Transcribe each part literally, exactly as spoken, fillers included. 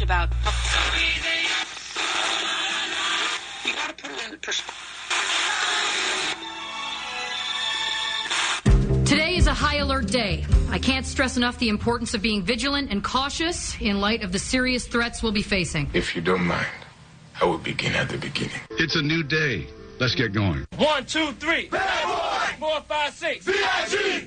about. You gotta put it in perspective. Today is a high alert day. I can't stress enough the importance of being vigilant and cautious in light of the serious threats we'll be facing. If you don't mind, I will begin at the beginning. It's a new day. Let's get going. One, two, three. Bad boy. Four, five, six. V I G.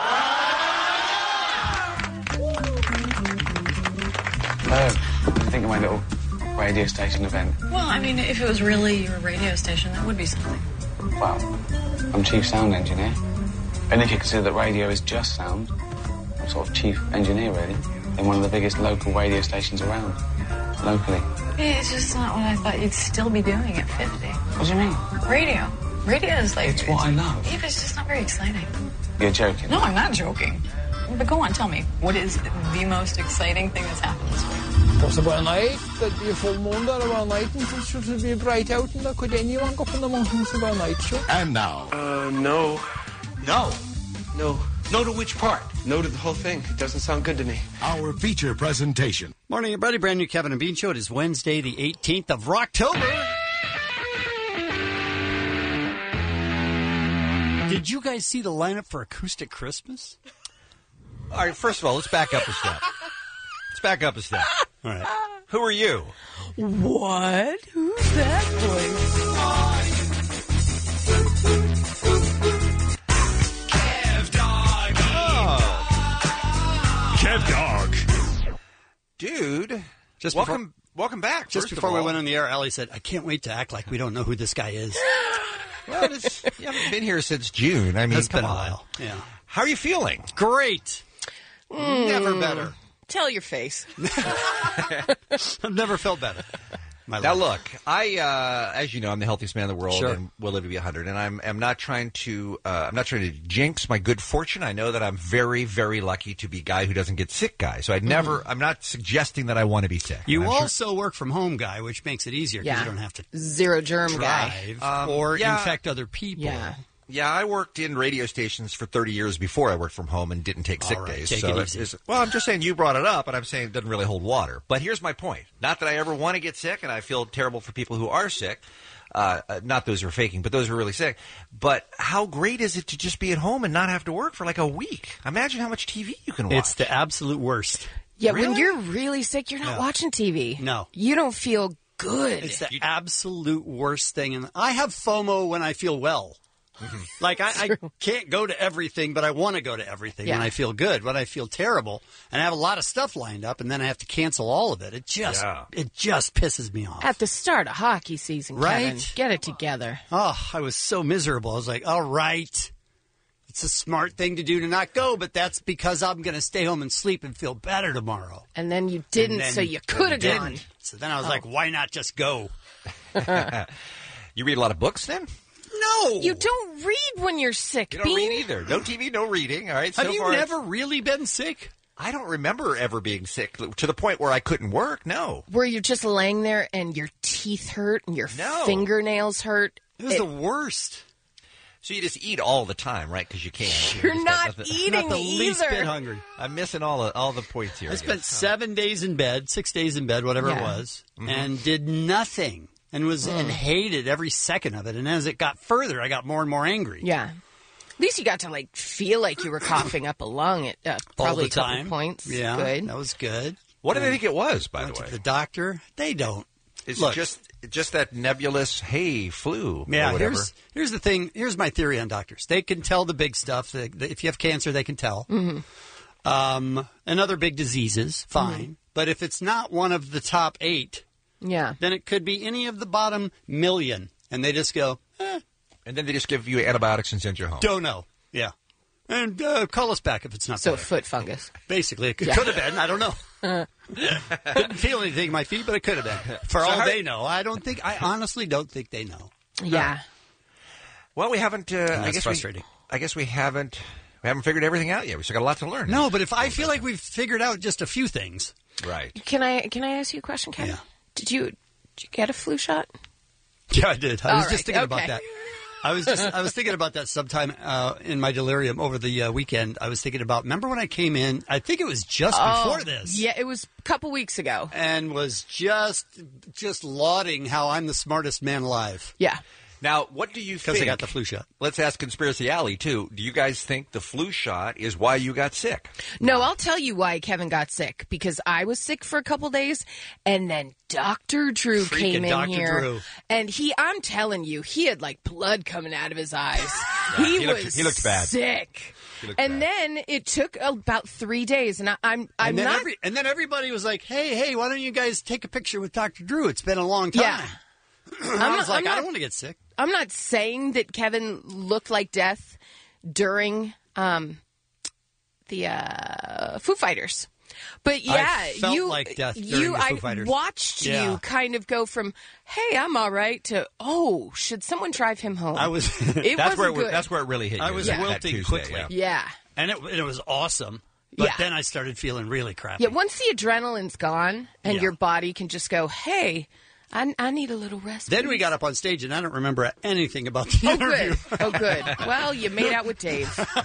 Hello. I think of my little radio station event. Well, I mean, if it was really your radio station, that would be something. Well, I'm chief sound engineer. And if you consider that radio is just sound, I'm sort of chief engineer, really, in one of the biggest local radio stations around, locally. It's just not what I thought you'd still be doing at fifty. What do you mean? Radio. Radio is like... It's what I love. Yeah, but it's just not very exciting. You're joking. No, I'm not joking. But go on, tell me. What is the most exciting thing that's happened this week? What's about night? There'd be a full moon there about night and it should be bright out and could anyone go up in the mountains about night show? And now. Uh, no. No. No. No to which part? No to the whole thing. It doesn't sound good to me. Our feature presentation. Morning, everybody. Brand new Kevin and Bean Show. It is Wednesday, the eighteenth of Rocktober. Did you guys see the lineup for Acoustic Christmas? All right, first of all, let's back up a step. Let's back up a step. All right. Who are you? What? Who's that voice? Kev Dog. Oh. Kev Dog. Dude, Just welcome, before, welcome back. Just first before of all. we went on the air, Allie said, I can't wait to act like we don't know who this guy is. Well, it's, you haven't been here since June. I mean, It's come been a on. while. Yeah. How are you feeling? Great. Mm. Never better. Tell your face. I've never felt better. My Now, life. look, I, uh, as you know, I'm the healthiest man in the world Sure. and will live to be one hundred. And I'm, I'm not trying to, uh, I'm not trying to jinx my good fortune. I know that I'm very, very lucky to be a guy who doesn't get sick, guy. So I never, Mm-hmm. I'm not suggesting that I want to be sick. You And I'm also sure- work from home, guy, which makes it easier because Yeah. you don't have to Zero germ guy. drive Um, or yeah. infect other people. Yeah. Yeah, I worked in radio stations for thirty years before I worked from home and didn't take sick All right, days. take so it easy. is- well, I'm just saying you brought it up, and I'm saying it doesn't really hold water. But here's my point. Not that I ever want to get sick, and I feel terrible for people who are sick. Uh, uh, not those who are faking, but those who are really sick. But how great is it to just be at home and not have to work for like a week? Imagine how much T V you can watch. It's the absolute worst. Yeah, Really? when you're really sick, you're not Yeah. watching T V. No. You don't feel good. It's the absolute worst thing. And I have FOMO when I feel well. Like, I, I can't go to everything, but I want to go to everything Yeah. when I feel good. When I feel terrible, and I have a lot of stuff lined up, and then I have to cancel all of it. It just, Yeah. it just pisses me off. At the start of hockey season, Right? Kevin. Get it together. Oh, I was so miserable. I was like, all right, it's a smart thing to do to not go, but that's because I'm going to stay home and sleep and feel better tomorrow. And then you didn't, And then so you could have didn't. gone. So then I was Oh. like, why not just go? You read a lot of books then? No. You don't read when you're sick, You don't Bean. read either. No T V, no reading. All right. Have so you far, never really been sick? I don't remember ever being sick to the point where I couldn't work. No. Where you're just laying there and your teeth hurt and your No. fingernails hurt. It was It- the worst. So you just eat all the time, right? Because you can. You're just not got nothing- eating Not the least either. bit hungry. I'm missing all the all the points here. I I spent guess. seven days in bed, six days in bed, whatever it Yeah. was, and did nothing, and was and hated every second of it. And as it got further, I got more and more angry. Yeah. At least you got to like feel like you were coughing up a lung at uh, all probably the a couple time. points. Yeah, Good. that was good. What do they think it was, by Went the way? to the doctor. They don't. Is Look. it just just that nebulous, hey, flu, Yeah, or whatever? here's here's the thing. Here's my theory on doctors. They can tell the big stuff. They, they, if you have cancer, they can tell. Mm-hmm. Um, and other big diseases, fine. Mm-hmm. But if it's not one of the top eight, Yeah. then it could be any of the bottom million, and they just go, eh, And then they just give you antibiotics and send you home. don't know. Yeah. And uh, call us back if it's not So better. foot fungus. Basically, it could, Yeah. could have been. I don't know. Didn't feel anything in my feet, but it could have been. For So all how- they know. I don't think, I honestly don't think they know. Yeah. Well, we haven't. Uh, I that's guess frustrating. We, I guess we haven't. We haven't figured everything out yet. We still got a lot to learn. No, but if I feel like we've figured out just a few things. Right. Can I can I ask you a question, Kevin? Yeah. Did you did you get a flu shot? Yeah, I did. I All was right, just thinking okay. about that. I was just, I was thinking about that sometime uh, in my delirium over the uh, weekend. I was thinking about, remember when I came in, I think it was just Oh, before this. Yeah, it was a couple weeks ago. And was just just lauding how I'm the smartest man alive. Yeah. Now, what do you think? Because I got the flu shot. Let's ask Conspiracy Alley, too. Do you guys think the flu shot is why you got sick? No, I'll tell you why Kevin got sick. Because I was sick for a couple days, and then Doctor Drew Freaking came in Doctor here. Drew. And he, I'm telling you, he had like blood coming out of his eyes. he, he looked- was he looked bad. sick. He looked And then it took about three days, and I, I'm I'm and, then not. every, and then everybody was like, hey, hey, why don't you guys take a picture with Doctor Drew? It's been a long time. Yeah. I was not- like, I'm I not- don't want to get sick. I'm not saying that Kevin looked like death during um, the uh, Foo Fighters. But yeah, I felt you, like death during you, the Foo I Fighters. watched Yeah. you kind of go from, "Hey, I'm all right," to, "Oh, should someone drive him home?" I was. It that's wasn't where it, good. that's where it really hit you. I was that- that wilting Tuesday, quickly. yeah. yeah, And it, and it was awesome. But Yeah. then I started feeling really crappy. yeah. Once the adrenaline's gone and Yeah. your body can just go, "Hey, I, I need a little rest." Then we please." got up on stage, and I don't remember anything about the Oh, interview. good. Oh, good. Well, you made out with Dave.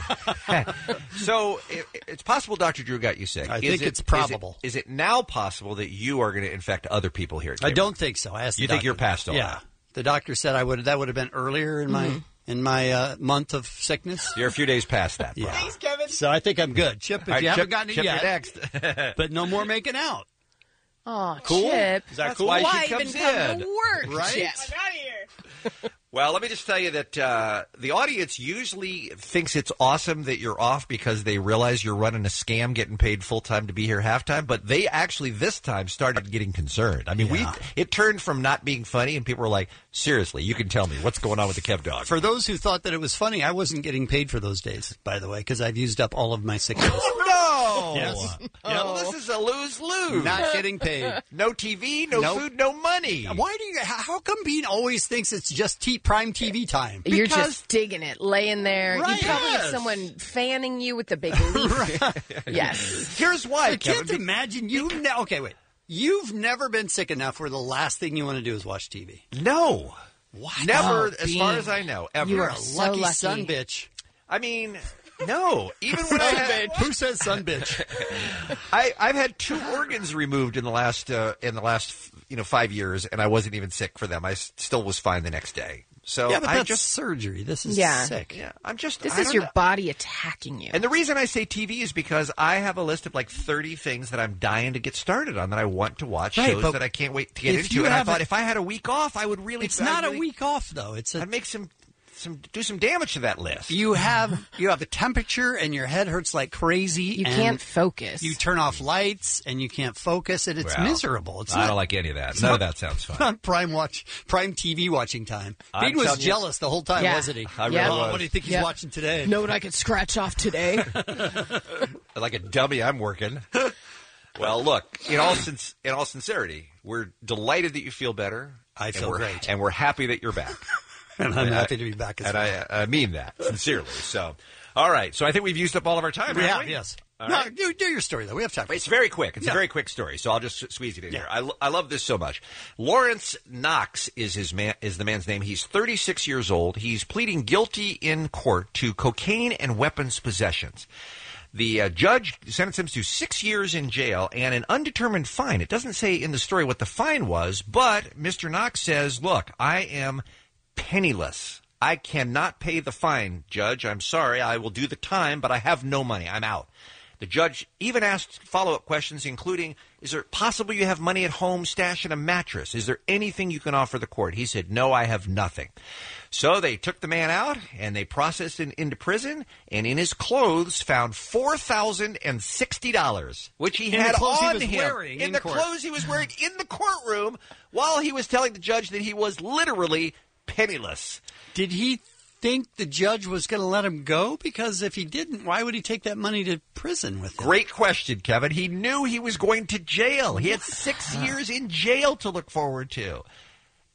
So it, it's possible Doctor Drew got you sick. I Is think it- it's is it- probable. Is it, now possible that you are going to infect other people here? At I Cape don't think so. I asked. You the think doctor. you're past all Yeah, that? the doctor said I would. That would have been earlier in my in my uh, month of sickness. You're a few days past that. Yeah. Thanks, Kevin. So I think I'm good. Chip, if All right, you Chip- haven't gotten it Chip, yet, you're next. but no more making out. Oh, Cool? Chip. Is that That's cool? why she Why comes even come in. to work, Right? Chip? Well, let me just tell you that uh, the audience usually thinks it's awesome that you're off because they realize you're running a scam, getting paid full time to be here half time. But they actually this time started getting concerned. I mean, Yeah. we it turned from not being funny, and people were like, "Seriously, you can tell me what's going on with the Kev Dog." For those who thought that it was funny, I wasn't getting paid for those days, by the way, because I've used up all of my sick days. No. Yes. Well, this is a lose lose. Not getting paid. No T V, no Nope. food, no money. Why do you? How how come Bean always thinks it's just t- prime T V time? You're Because- just digging it, laying there. Right. You probably have Yes. someone fanning you with the big leaf. Yes. Here's why, I Kevin. can't imagine you. Ne- okay, wait. You've never been sick enough where the last thing you want to do is watch T V. No. What? Never, Oh, as far Bean. as I know, ever. You are a so lucky lucky. son bitch. I mean, no. Even when I had, Who says son bitch? I, I've had two organs removed in the last uh, in the last you know five years, and I wasn't even sick for them. I s- still was fine the next day. So Yeah, but I that's just surgery. This is Yeah. sick. yeah, I'm just This I is don't your know. body attacking you. And the reason I say T V is because I have a list of like thirty things that I'm dying to get started on that I want to watch, Right, shows but that I can't wait to get if into. you And I have thought a- if I had a week off, I would really. It's I'd not really- a week off though. It's a I'd make some some do some damage to that list. you have you have a temperature and your head hurts like crazy. you and can't focus. You turn off lights and you can't focus, and it's Well, miserable. It's I not, don't like any of that. None of that sounds fun. not prime watch, prime T V watching time. I'm Bean was telling you- jealous the whole time, Yeah. wasn't he? I really Yeah. Oh, was. what do you think he's Yeah. watching today? know what I could scratch off today? Like a dummy, I'm working. Well, look, in all sin- in all sincerity, we're delighted that you feel better. I and feel we're- great. and we're happy that you're back. And I'm And I- happy to be back as and well. I, I mean that sincerely. So, all right. So I think we've used up all of our time. We haven't have, we? yes. All No, right. do, do your story, though. We have time for It's some. very quick. It's Yeah. a very quick story, so I'll just squeeze it in Yeah. here. I, lo- I love this so much. Lawrence Knox is his man is the man's name. He's thirty-six years old. He's pleading guilty in court to cocaine and weapons possessions. The uh, judge sentenced him to six years in jail and an undetermined fine. It doesn't say in the story what the fine was, but Mister Knox says, "Look, I am penniless. I cannot pay the fine, Judge. I'm sorry. I will do the time, but I have no money. I'm out." The judge even asked follow-up questions, including, is it possible you have money at home stashed in a mattress? Is there anything you can offer the court? He said, no, I have nothing. So they took the man out, and they processed him into prison, and in his clothes found four thousand sixty dollars, which he In the had clothes he on was him. wearing in in the court. clothes he was wearing in the courtroom while he was telling the judge that he was literally penniless. Did he think the judge was going to let him go? Because if he didn't, why would he take that money to prison with him? Great question, Kevin. He knew he was going to jail. He had six years in jail to look forward to.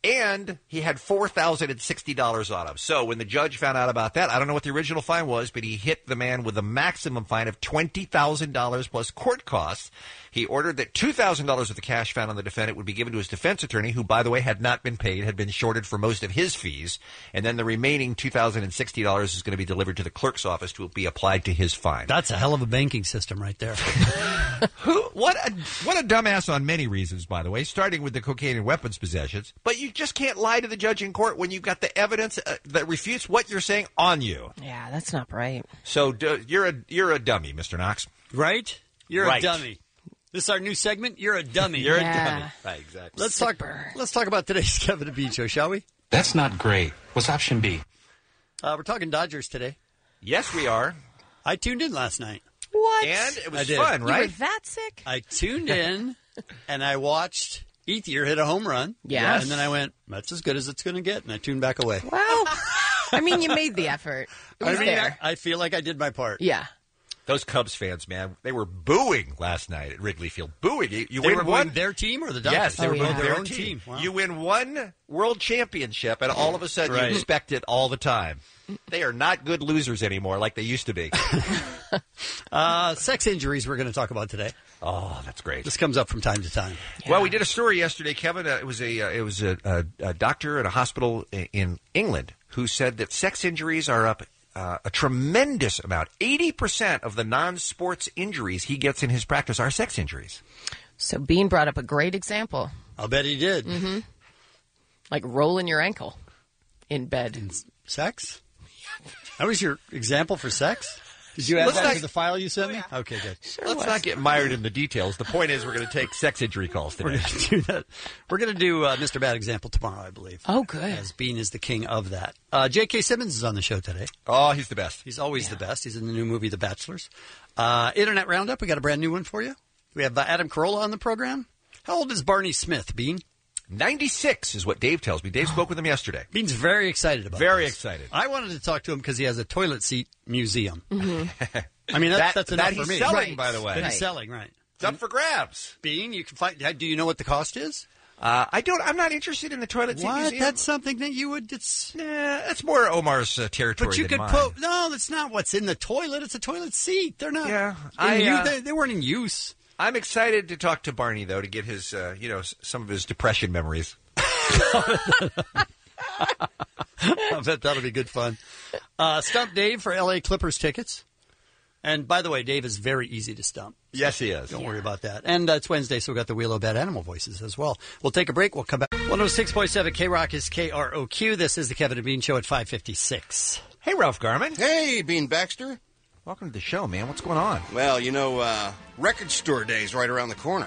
And he had four thousand sixty dollars on him. So when the judge found out about that, I don't know what the original fine was, but he hit the man with a maximum fine of twenty thousand dollars plus court costs. He ordered that two thousand dollars of the cash found on the defendant would be given to his defense attorney, who, by the way, had not been paid, had been shorted for most of his fees. And then the remaining two thousand sixty dollars is going to be delivered to the clerk's office to be applied to his fine. That's a hell of a banking system right there. Who? What a, what a dumbass on many reasons, by the way, starting with the cocaine and weapons possessions. But you just can't lie to the judge in court when you've got the evidence uh, that refutes what you're saying on you. Yeah, that's not right. So d- you're a you're a dummy, Mister Knox. Right? You're right. a dummy. This is our new segment. You're a dummy. You're Yeah. a dummy. Right, exactly. Let's talk. Let's talk about today's Kevin and Bean show, shall we? That's not great. What's option B? Uh, we're talking Dodgers today. Yes, we are. I tuned in last night. What? And it I was did. fun, You right? were that sick? I tuned in and I watched Ethier hit a home run. Yes. And then I went, that's as good as it's going to get. And I tuned back away. Well, I mean, you made the effort. It was I mean, there. I, I feel like I did my part. Yeah. Those Cubs fans, man, they were booing last night at Wrigley Field. Booing. You, you They win were one. booing their team or the Dodgers? Yes, they Oh, were yeah. booing their their own team. team. Wow. You win one world championship, and all of a sudden Right. you expect it all the time. They are not good losers anymore like they used to be. Uh, sex injuries we're going to talk about today. Oh, that's great. This comes up from time to time. Well, we did a story yesterday, Kevin. Uh, it was a uh, it was a, a, a doctor at a hospital in, in England who said that sex injuries are up uh, a tremendous amount. eighty percent of the non-sports injuries he gets in his practice are sex injuries. So Bean brought up a great example. I'll bet he did. Mm-hmm. Like rolling your ankle in bed. Sex? That was your example for sex? Did you add Let's that not- to the file you sent me? Okay, good. Let's not get mired in the details. The point is we're going to take sex injury calls We're today. going to do that. We're going to do uh, Mister Bad Example tomorrow, I believe. Oh, good. As Bean is the king of that. Uh, J K. Simmons is on the show today. Oh, he's the best. He's always the best. He's in the new movie, The Bachelors. Uh, Internet Roundup, we got a brand new one for you. We have uh, Adam Carolla on the program. How old is Barney Smith, Bean? ninety-six is what Dave tells me. Dave spoke with him yesterday. Bean's very excited about Very this. excited. I wanted to talk to him because he has a toilet seat museum. Mm-hmm. I mean, that's, That- that's that enough he's for me. selling, Right. by the way. That Right. he's selling, right. It's up for grabs. Bean, you can find. Do you know what the cost is? Uh, I don't. I'm not interested in the toilet seat What? museum. That's something that you would. It's. Nah, that's more Omar's uh, territory. But you than could mine. put. No, that's not what's in the toilet. It's a toilet seat. They're not. Yeah, in I, u- uh, they, they weren't in use. I'm excited to talk to Barney though to get his, uh, you know, s- some of his depression memories. I bet that'll be good fun. Uh, stump Dave for L A Clippers tickets. And by the way, Dave is very easy to stump. Yes, he is. Don't worry about that. And uh, it's Wednesday, so we've got the Wheel of Bad Animal Voices as well. We'll take a break. We'll come back. one oh six point seven K-Rock is K R O Q. This is the Kevin and Bean Show at five fifty-six. Hey, Ralph Garman. Hey, Bean Baxter. Welcome to the show, man. What's going on? Well, you know, uh, Record Store Day is right around the corner.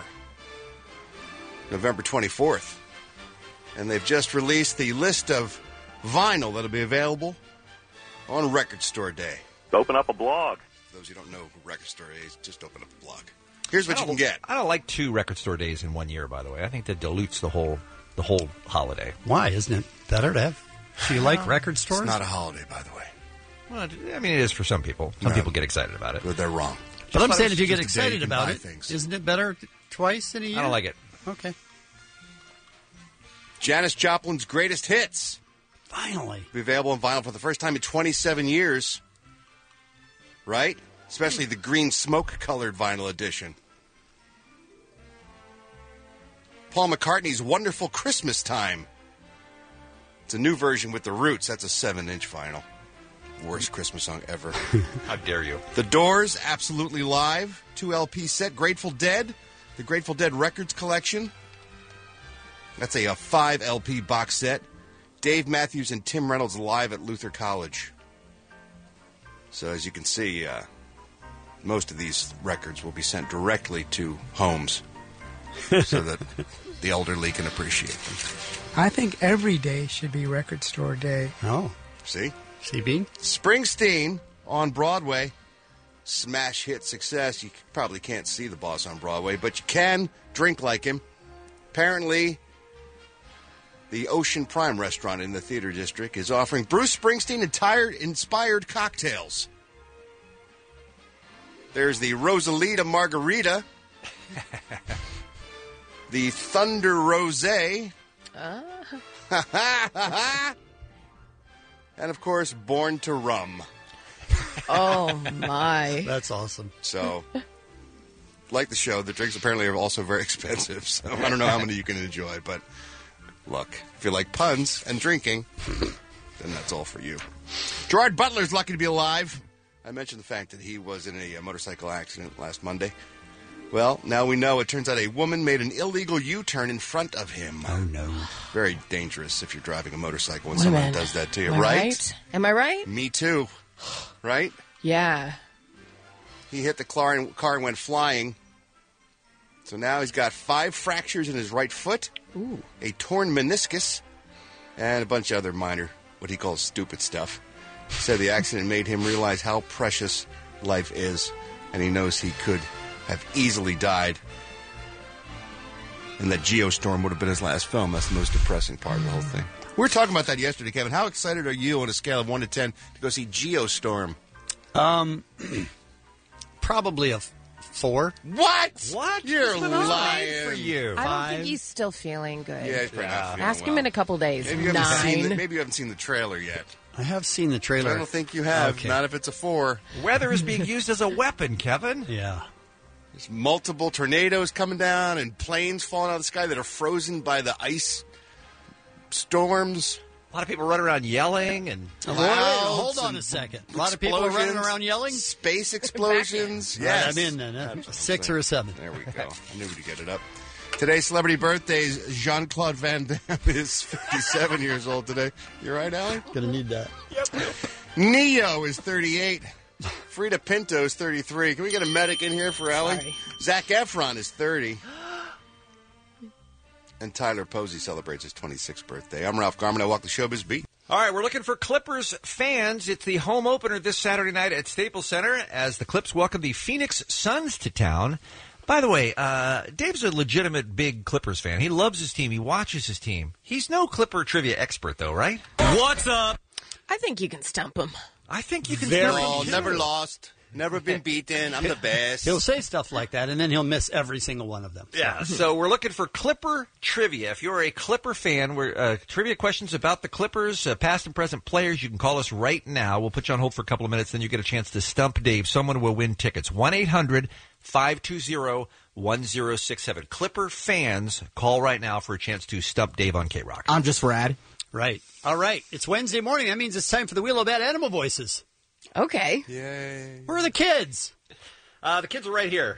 November twenty-fourth. And they've just released the list of vinyl that'll be available on Record Store Day. Open up a blog. For those who don't know who Record Store Day is, just open up a blog. Here's what I you don't- can get. I don't like two record store days in one year. By the way, I think that dilutes the whole the whole holiday. Why? Isn't it better to have? Do you like record stores? It's not a holiday, by the way. Well, I mean, it is for some people. Some No. people get excited about it. But they're wrong. But I'm Just saying like if you get it's just a day excited you can about buy it, things. isn't it better t- twice in a year? I don't like it. Okay. Janis Joplin's Greatest Hits. Finally. Be available on vinyl for the first time in twenty-seven years. Right? Especially the green smoke-colored vinyl edition. Paul McCartney's Wonderful Christmas Time. It's a new version with the Roots. That's a seven-inch vinyl. Worst Christmas song ever. How dare you? The Doors, Absolutely Live. Two L P set. Grateful Dead. The Grateful Dead Records Collection. That's a, a five L P box set. Dave Matthews and Tim Reynolds live at Luther College. So as you can see, uh, most of these records will be sent directly to homes so that the elderly can appreciate them. I think every day should be Record Store Day. Oh. See? See, Bean? Springsteen on Broadway. Smash hit success. You probably can't see the boss on Broadway, but you can drink like him. Apparently, the Ocean Prime restaurant in the Theater District is offering Bruce Springsteen entire inspired cocktails. There's the Rosalita Margarita, the Thunder Rosé, Uh, And, of course, Born to Rum. Oh, my. That's awesome. So, like the show, the drinks apparently are also very expensive. So I don't know how many you can enjoy. But, look, if you like puns and drinking, then that's all for you. Gerard Butler's lucky to be alive. I mentioned the fact that he was in a, a motorcycle accident last Monday. Well, now we know. It turns out a woman made an illegal U-turn in front of him. Oh, no. Very dangerous if you're driving a motorcycle when Wait a someone minute. does that to you, Am I right? right? Am I right? Me too. Right? Yeah. He hit the car and, car and went flying. So now he's got five fractures in his right foot, Ooh. a torn meniscus, and a bunch of other minor, what he calls stupid stuff. He said the accident made him realize how precious life is, and he knows he could have easily died. And that Geostorm would have been his last film. That's the most depressing part of the whole thing. We were talking about that yesterday, Kevin. How excited are you on a scale of one to ten to go see Geostorm? Um, probably a f- four. What? What? You're What's lying. for you? I don't think he's still feeling good. Yeah, he's probably not feeling Ask him well. in a couple days. Maybe you, haven't seen the, Nine. maybe you haven't seen the trailer yet. I have seen the trailer. I don't think you have. Okay. Not if it's a four. Weather is being used as a weapon, Kevin. Yeah. There's multiple tornadoes coming down and planes falling out of the sky that are frozen by the ice storms. A lot of people running around yelling and Wait, wait, hold Clouds on and a second. A lot of people are running explosions, around yelling? Space explosions. Right, Yes. I'm in then. huh? Six or a seven. There we go. I knew we'd get it up. Today's celebrity birthdays. Jean-Claude Van Damme is fifty-seven years old today. You right, Allie? Gonna need that. Neo is thirty-eight. Frida Pinto is thirty-three. Can we get a medic in here for Allie? Sorry. Zac Efron is thirty. And Tyler Posey celebrates his twenty-sixth birthday. I'm Ralph Garman. I walk the showbiz beat. All right, we're looking for Clippers fans. It's the home opener this Saturday night at Staples Center as the Clips welcome the Phoenix Suns to town. By the way, uh, Dave's a legitimate big Clippers fan. He loves his team. He watches his team. He's no Clipper trivia expert, though, right? What's up? I think you can stump him. I think you can. Very Oh, true. never lost. Never been beaten. I'm the best. He'll say stuff like that, and then he'll miss every single one of them. Yeah, so we're looking for Clipper trivia. If you're a Clipper fan, we're uh, trivia questions about the Clippers, uh, past and present players. You can call us right now. We'll put you on hold for a couple of minutes, then you get a chance to stump Dave. Someone will win tickets. one eight hundred five two zero one zero six seven. Clipper fans, call right now for a chance to stump Dave on K-Rock. I'm just rad. Right. All right. It's Wednesday morning. That means it's time for the Wheel of Bad Animal Voices. Okay. Yay. Where are the kids? Uh, the kids are right here.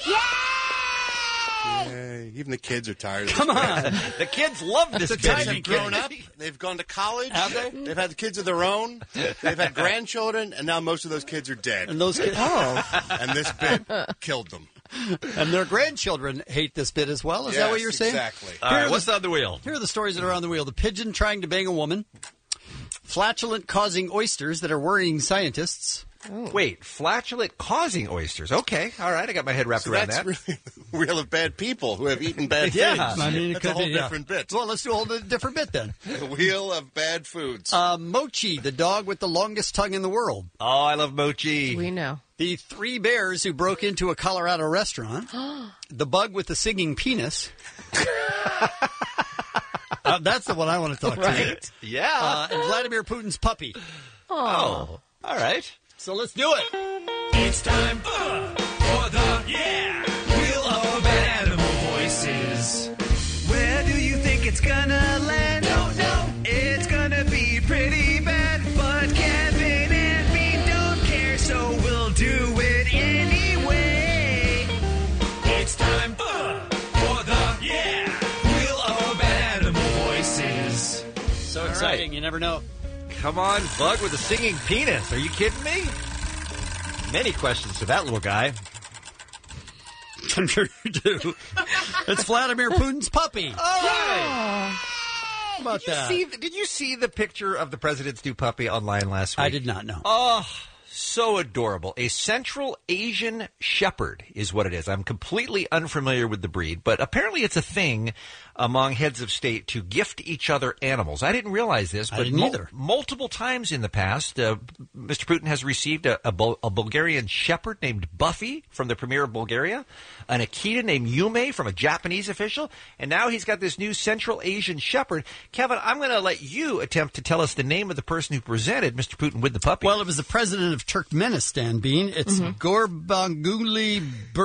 Yay. Even the kids are tired of this. Come on. The kids love this The bit. time They've grown up. They've gone to college. Have they? They've had kids of their own. They've had grandchildren, and now most of those kids are dead. And those kids. Oh. And this bit killed them. And their grandchildren hate this bit as well. Is that what Yes, you're saying? exactly. All right, what's on the wheel? Here are the stories that are on the wheel. The pigeon trying to bang a woman. Flatulent causing oysters that are worrying scientists. Wait, flatulent causing oysters. Okay, all right, I got my head wrapped So around that's that. really the wheel of bad people who have eaten bad Yeah. things. I mean, it that's could a whole be, yeah. different bit. Well, let's do a whole different bit then. The wheel of bad foods. Uh, Mochi, the dog with the longest tongue in the world. Oh, I love mochi. We know. The three bears who broke into a Colorado restaurant. The bug with the singing penis. uh, that's the one I want to talk Right. to. Yeah. Uh, and Vladimir Putin's puppy. oh, all right. So let's do it. It's time uh, for the yeah Wheel of Animal Voices. Where do you think it's gonna land? Don't know. It's gonna be pretty bad, but Kevin and me don't care, so we'll do it anyway. It's time uh, for the yeah Wheel of Animal Voices. So exciting. You never know. Come on, bug with a singing penis. Are you kidding me? Many questions to that little guy. I'm sure you do. It's Vladimir Putin's puppy. All right. How about Did you, that? see, did you see the picture of the president's new puppy online last week? I did not know. Oh, So adorable. A Central Asian Shepherd is what it is. I'm completely unfamiliar with the breed, but apparently it's a thing among heads of state to gift each other animals. I didn't realize this, I but didn't mul- either. multiple times in the past, uh, Mister Putin has received a, a, Bul- a Bulgarian shepherd named Buffy from the Premier of Bulgaria, an Akita named Yume from a Japanese official, and now he's got this new Central Asian Shepherd. Kevin, I'm going to let you attempt to tell us the name of the person who presented Mister Putin with the puppy. Well, it was the president of Turkmenistan, Bean. It's Mhm. Gurbanguly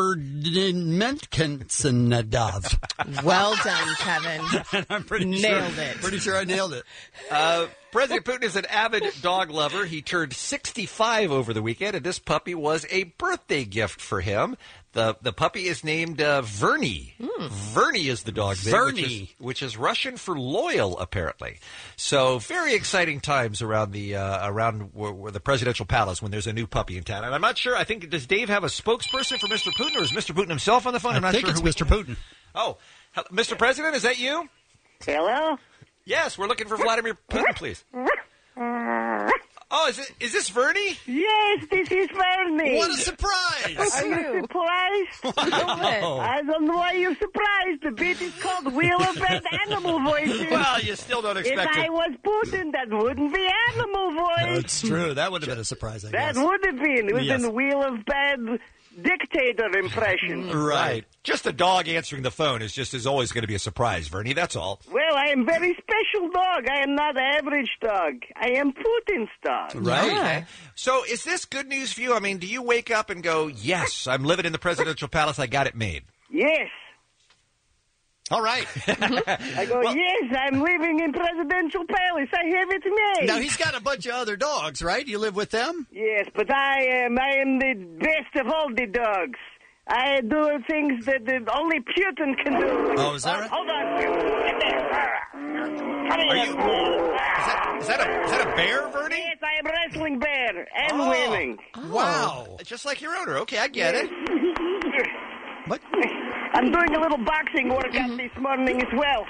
Berdimuhammedov. Well done, Kevin. And I'm pretty Nailed sure, it. Pretty sure I nailed it. Uh, President Putin is an avid dog lover. He turned sixty-five over the weekend, and this puppy was a birthday gift for him. The the puppy is named uh, Verny. Verny is the dog's name, which Verny. is, which is Russian for loyal, apparently. So very exciting times around the uh, around where, where the presidential palace when there's a new puppy in town. And I'm not sure. I think does Dave have a spokesperson for Mister Putin, or is Mister Putin himself on the phone? I I'm not think sure it's who we- Mister Putin. Oh, hel- Mister President, is that you? Hello? Yes, we're looking for Vladimir Putin, please. Oh, is it? Is this Verny? Yes, this is Verny. What a surprise! Are you surprised? Wow. I don't know why you're surprised. The bit is called Wheel of Bad Animal Voices. Well, you still don't expect If it. I was Putin, that wouldn't be animal voice. That's true. That would have been a surprise, I That guess. would have been. It was Yes. in Wheel of Bad Dictator impression. Right. Just a dog answering the phone is just is always going to be a surprise, Verny. That's all. Well, I am very special dog. I am not average dog. I am Putin's dog. Okay. So is this good news for you? I mean, do you wake up and go, yes, I'm living in the presidential palace. I got it made. Yes. All right. I go, yes, I'm living in presidential palace. I have it made. Now, he's got a bunch of other dogs, right? You live with them? Yes, but I am I am the best of all the dogs. I do things that, that only Putin can do. Oh, is that right? Hold on. Get there. Come Are here. you? Is that, is that a is that a bear, Verny? Yes, I am wrestling bear and Oh. winning. Wow. Just like your owner. Okay, I get it. What? I'm doing a little boxing workout this morning as well.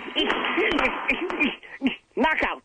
Knockout.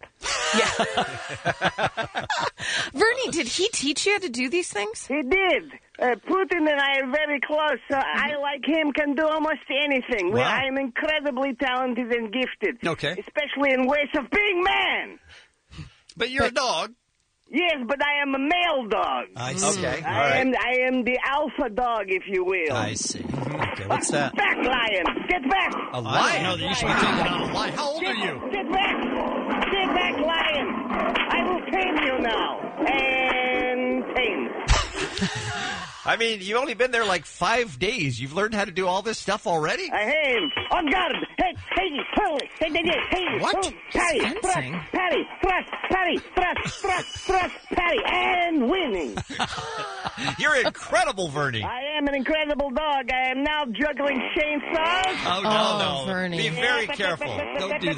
Vernie, did he teach you how to do these things? He did. Uh, Putin and I are very close. So I, like him, can do almost anything. We- Wow. I am incredibly talented and gifted. Okay. Especially in ways of being man. But you're a dog. Yes, but I am a male dog. I see. Okay. I All right. am I am the alpha dog, if you will. I see. Okay, what's that? Back, lion. Get back. A I lion. don't know that you should be taking on a lion. How old are you? Get back. Get back, lion. I will tame you now. And tame. I mean, you've only been there like five days. You've learned how to do all this stuff already? I have. On guard. Hey, hey, hey, hey, hey, hey. What? Oh, Patty, thrust, Fencing? patty, thrust, patty, thrust, thrust, thrust, patty, and winning. You're incredible, Verny. I am an incredible dog. I am now juggling chainsaws. Oh, no, Oh, no. Vernie. Be very careful. Don't do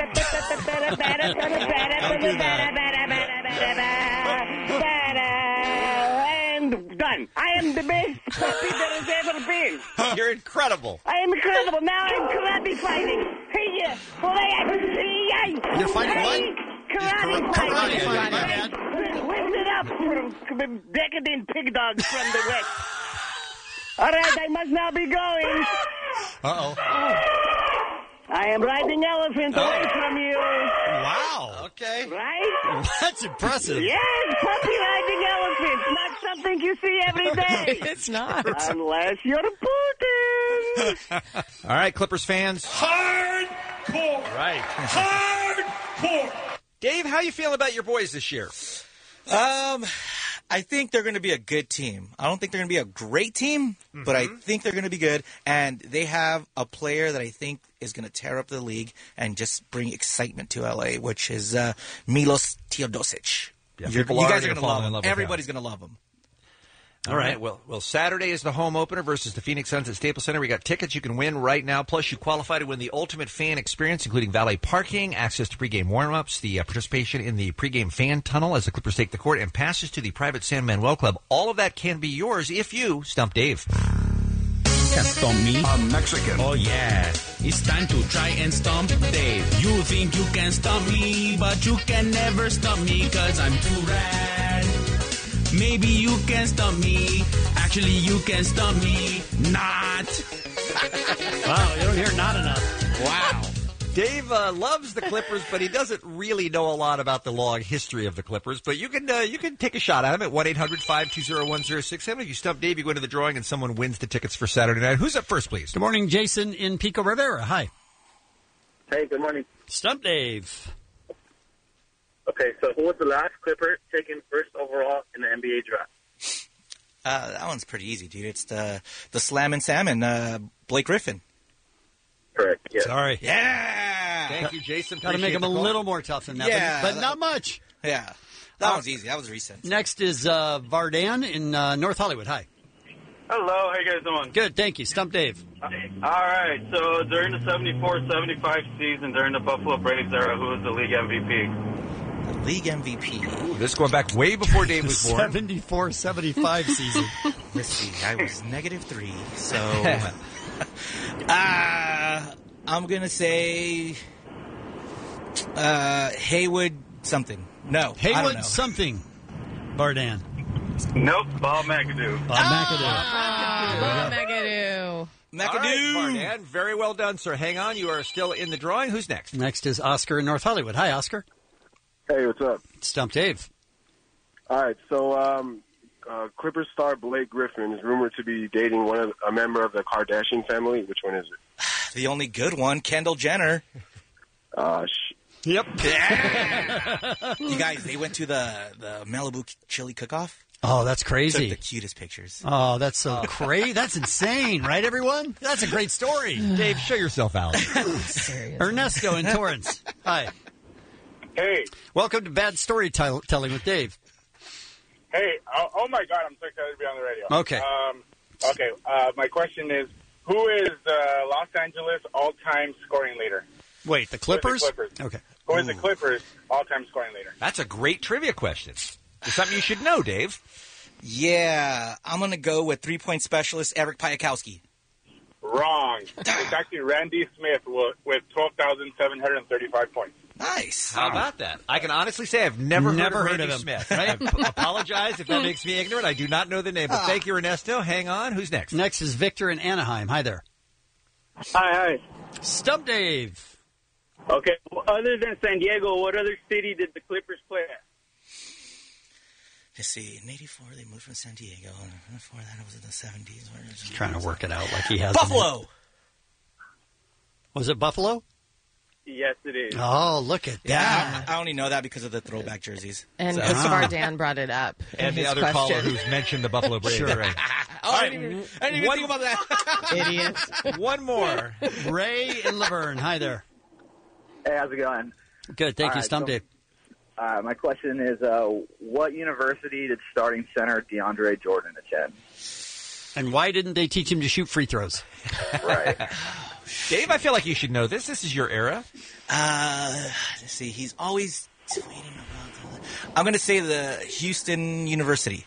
And done. I am the best puppy that has ever been. You're incredible. I am incredible. Now I'm karate fighting. Hey, yeah. Well, I, You're fighting hey, what? Karate Karate fighting. fighting, my bad. Lift it up from decadent pig dogs from the west. All right, I must now be going. Uh-oh. I am riding elephant away from you. Wow. Okay. Right? That's impressive. Yes, puppy riding elephant. Not something you see every day. It's not. Unless you're Putin. All right, Clippers fans. Hardcore. Right. Hardcore. Dave, how you feeling about your boys this year? Um, I think they're going to be a good team. I don't think they're going to be a great team, but I think they're going to be good. And they have a player that I think is going to tear up the league and just bring excitement to L A, which is uh, Milos Teodosic. Yeah, You're, people you are guys are gonna going to fall love in him. love with him. Everybody's going to love him. All right. Well, well, Saturday is the home opener versus the Phoenix Suns at Staples Center. We got tickets you can win right now. Plus, you qualify to win the ultimate fan experience, including valet parking, access to pregame warm-ups, the uh, participation in the pregame fan tunnel as the Clippers take the court, and passes to the private San Manuel Club. All of that can be yours if you stump Dave. Can't stomp me. I'm Mexican. Oh yeah, it's time to try and stomp Dave. You think you can stomp me, but you can never stomp me, cause I'm too rad. Maybe you can stump me. Actually, you can stump me. Not. Wow, you don't hear not enough. Wow. Dave uh, loves the Clippers, but he doesn't really know a lot about the long history of the Clippers. But you can uh, you can take a shot at him at one eight hundred five two zero one zero six seven. If you stump Dave, you go into the drawing and someone wins the tickets for Saturday night. Who's up first, please? Good morning, Jason in Pico Rivera. Hi. Hey, good morning. Stump Dave. Okay, so who was the last Clipper taken first overall in the N B A draft? Uh, that one's pretty easy, dude. It's the the Slam and Salmon, uh, Blake Griffin. Correct. Yeah. Sorry. Yeah. Thank you, Jason. Got to make him a little more tough than that, Yeah, but, but that- not much. Yeah. That Uh, one's easy. That was recent. Next is uh, Vardan in uh, North Hollywood. Hi. Hello, how you guys doing? Good, thank you. Stump Dave. All right, so during the seventy-four seventy-five season, during the Buffalo Braves era, who was the league M V P? The league M V P. Ooh, this is going back way before Dave was born. seventy-four seventy-five season. Let's see. I was negative three, so uh, I'm gonna say uh, Haywood something. No, I don't Haywood know. something. Vardan. Nope, Bob McAdoo. Bob McAdoo. Bob McAdoo. All right, Vardan. Very well done, sir. Hang on. You are still in the drawing. Who's next? Next is Oscar in North Hollywood. Hi, Oscar. Hey, what's up? Stump Dave. All right, so um, uh, Clippers star Blake Griffin is rumored to be dating one of a member of the Kardashian family. Which one is it? The only good one, Kendall Jenner. Uh, sh- Yep. You guys, they went to the the Malibu chili cook-off. Oh, that's crazy. Took the cutest pictures. Oh, that's so crazy. That's insane, right, everyone? That's a great story. Dave, show yourself out. Ernesto in Torrance. Hi. Hey. Welcome to Bad Storytelling with Dave. Hey, oh, oh my God, I'm so excited to be on the radio. Okay. Um, okay, uh, my question is, who is the Los Angeles all-time scoring leader? Wait, the Who is Clippers? the Clippers? Okay. Who is the Clippers all-time scoring leader? That's a great trivia question. It's something you should know, Dave. Yeah, I'm gonna go with three-point specialist Eric Piakowski. Wrong. It's actually Randy Smith with, with twelve thousand seven hundred thirty-five points. Nice. How about that? I can honestly say I've never, Never heard, heard of of Randy him. Smith. I p- apologize if that makes me ignorant. I do not know the name, but thank you, Ernesto. Hang on. Who's next? Next is Victor in Anaheim. Hi there. Hi, hi. Stump Dave. Okay, well, other than San Diego, what other city did the Clippers play at? Let's see. In eighty-four, they moved from San Diego. And before that, it was in the seventies. He's trying to work it out like he has. Buffalo. Was it Buffalo? Yes, it is. Oh, look at Yeah, that. I, I only know that because of the throwback jerseys. And So- Vardan brought it up. in And the his other question. caller who's mentioned the Buffalo Braves. Sure. Right. Oh, I didn't even, I didn't even One- think about that. Idiot. One more. Ray in Laverne. Hi there. Hey, how's it going? Good, thank All you, right, Stump so- Dave. Uh, my question is, uh, what university did starting center DeAndre Jordan attend? And why didn't they teach him to shoot free throws? Right. Dave, I feel like you should know this. This is your era. Uh, let's see. He's always tweeting about the, I'm going to say the Houston University.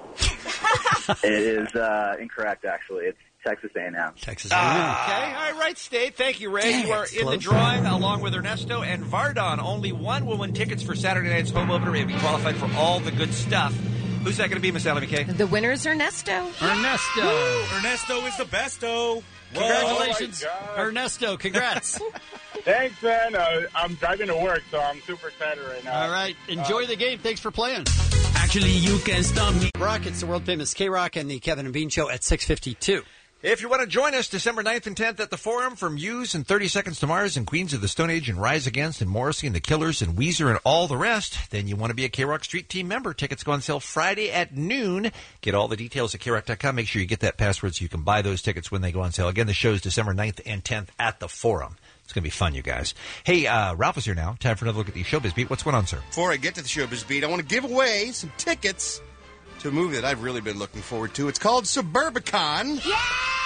It is uh, incorrect, actually. It's Texas A and M. Texas Ah, okay. All right, right state. Thank you, Ray. Dang you are it. in the Close. drawing along with Ernesto and Vardon. Only one will win tickets for Saturday night's home opener and be qualified for all the good stuff. Who's that going to be, Miss Allie McKay? The winner's Ernesto. Ernesto. Ernesto is the besto. Congratulations, Oh, my God. Ernesto. Congrats. Thanks, man. Uh, I'm driving to work, so I'm super excited right now. All right. Enjoy the game. Thanks for playing. Actually, you can stump me. Rock, it's the world famous K-Rock and the Kevin and Bean Show at six fifty-two. If you want to join us December ninth and tenth at the Forum for Muse and thirty Seconds to Mars and Queens of the Stone Age and Rise Against and Morrissey and the Killers and Weezer and all the rest, then you want to be a K-Rock Street Team member. Tickets go on sale Friday at noon. Get all the details at K rock dot com. Make sure you get that password so you can buy those tickets when they go on sale. Again, the show is December ninth and tenth at the Forum. It's going to be fun, you guys. Hey, uh, Ralph is here now. Time for another look at the Showbiz Beat. What's going on, sir? Before I get to the Showbiz Beat, I want to give away some tickets to a movie that I've really been looking forward to. It's called Suburbicon. Yay!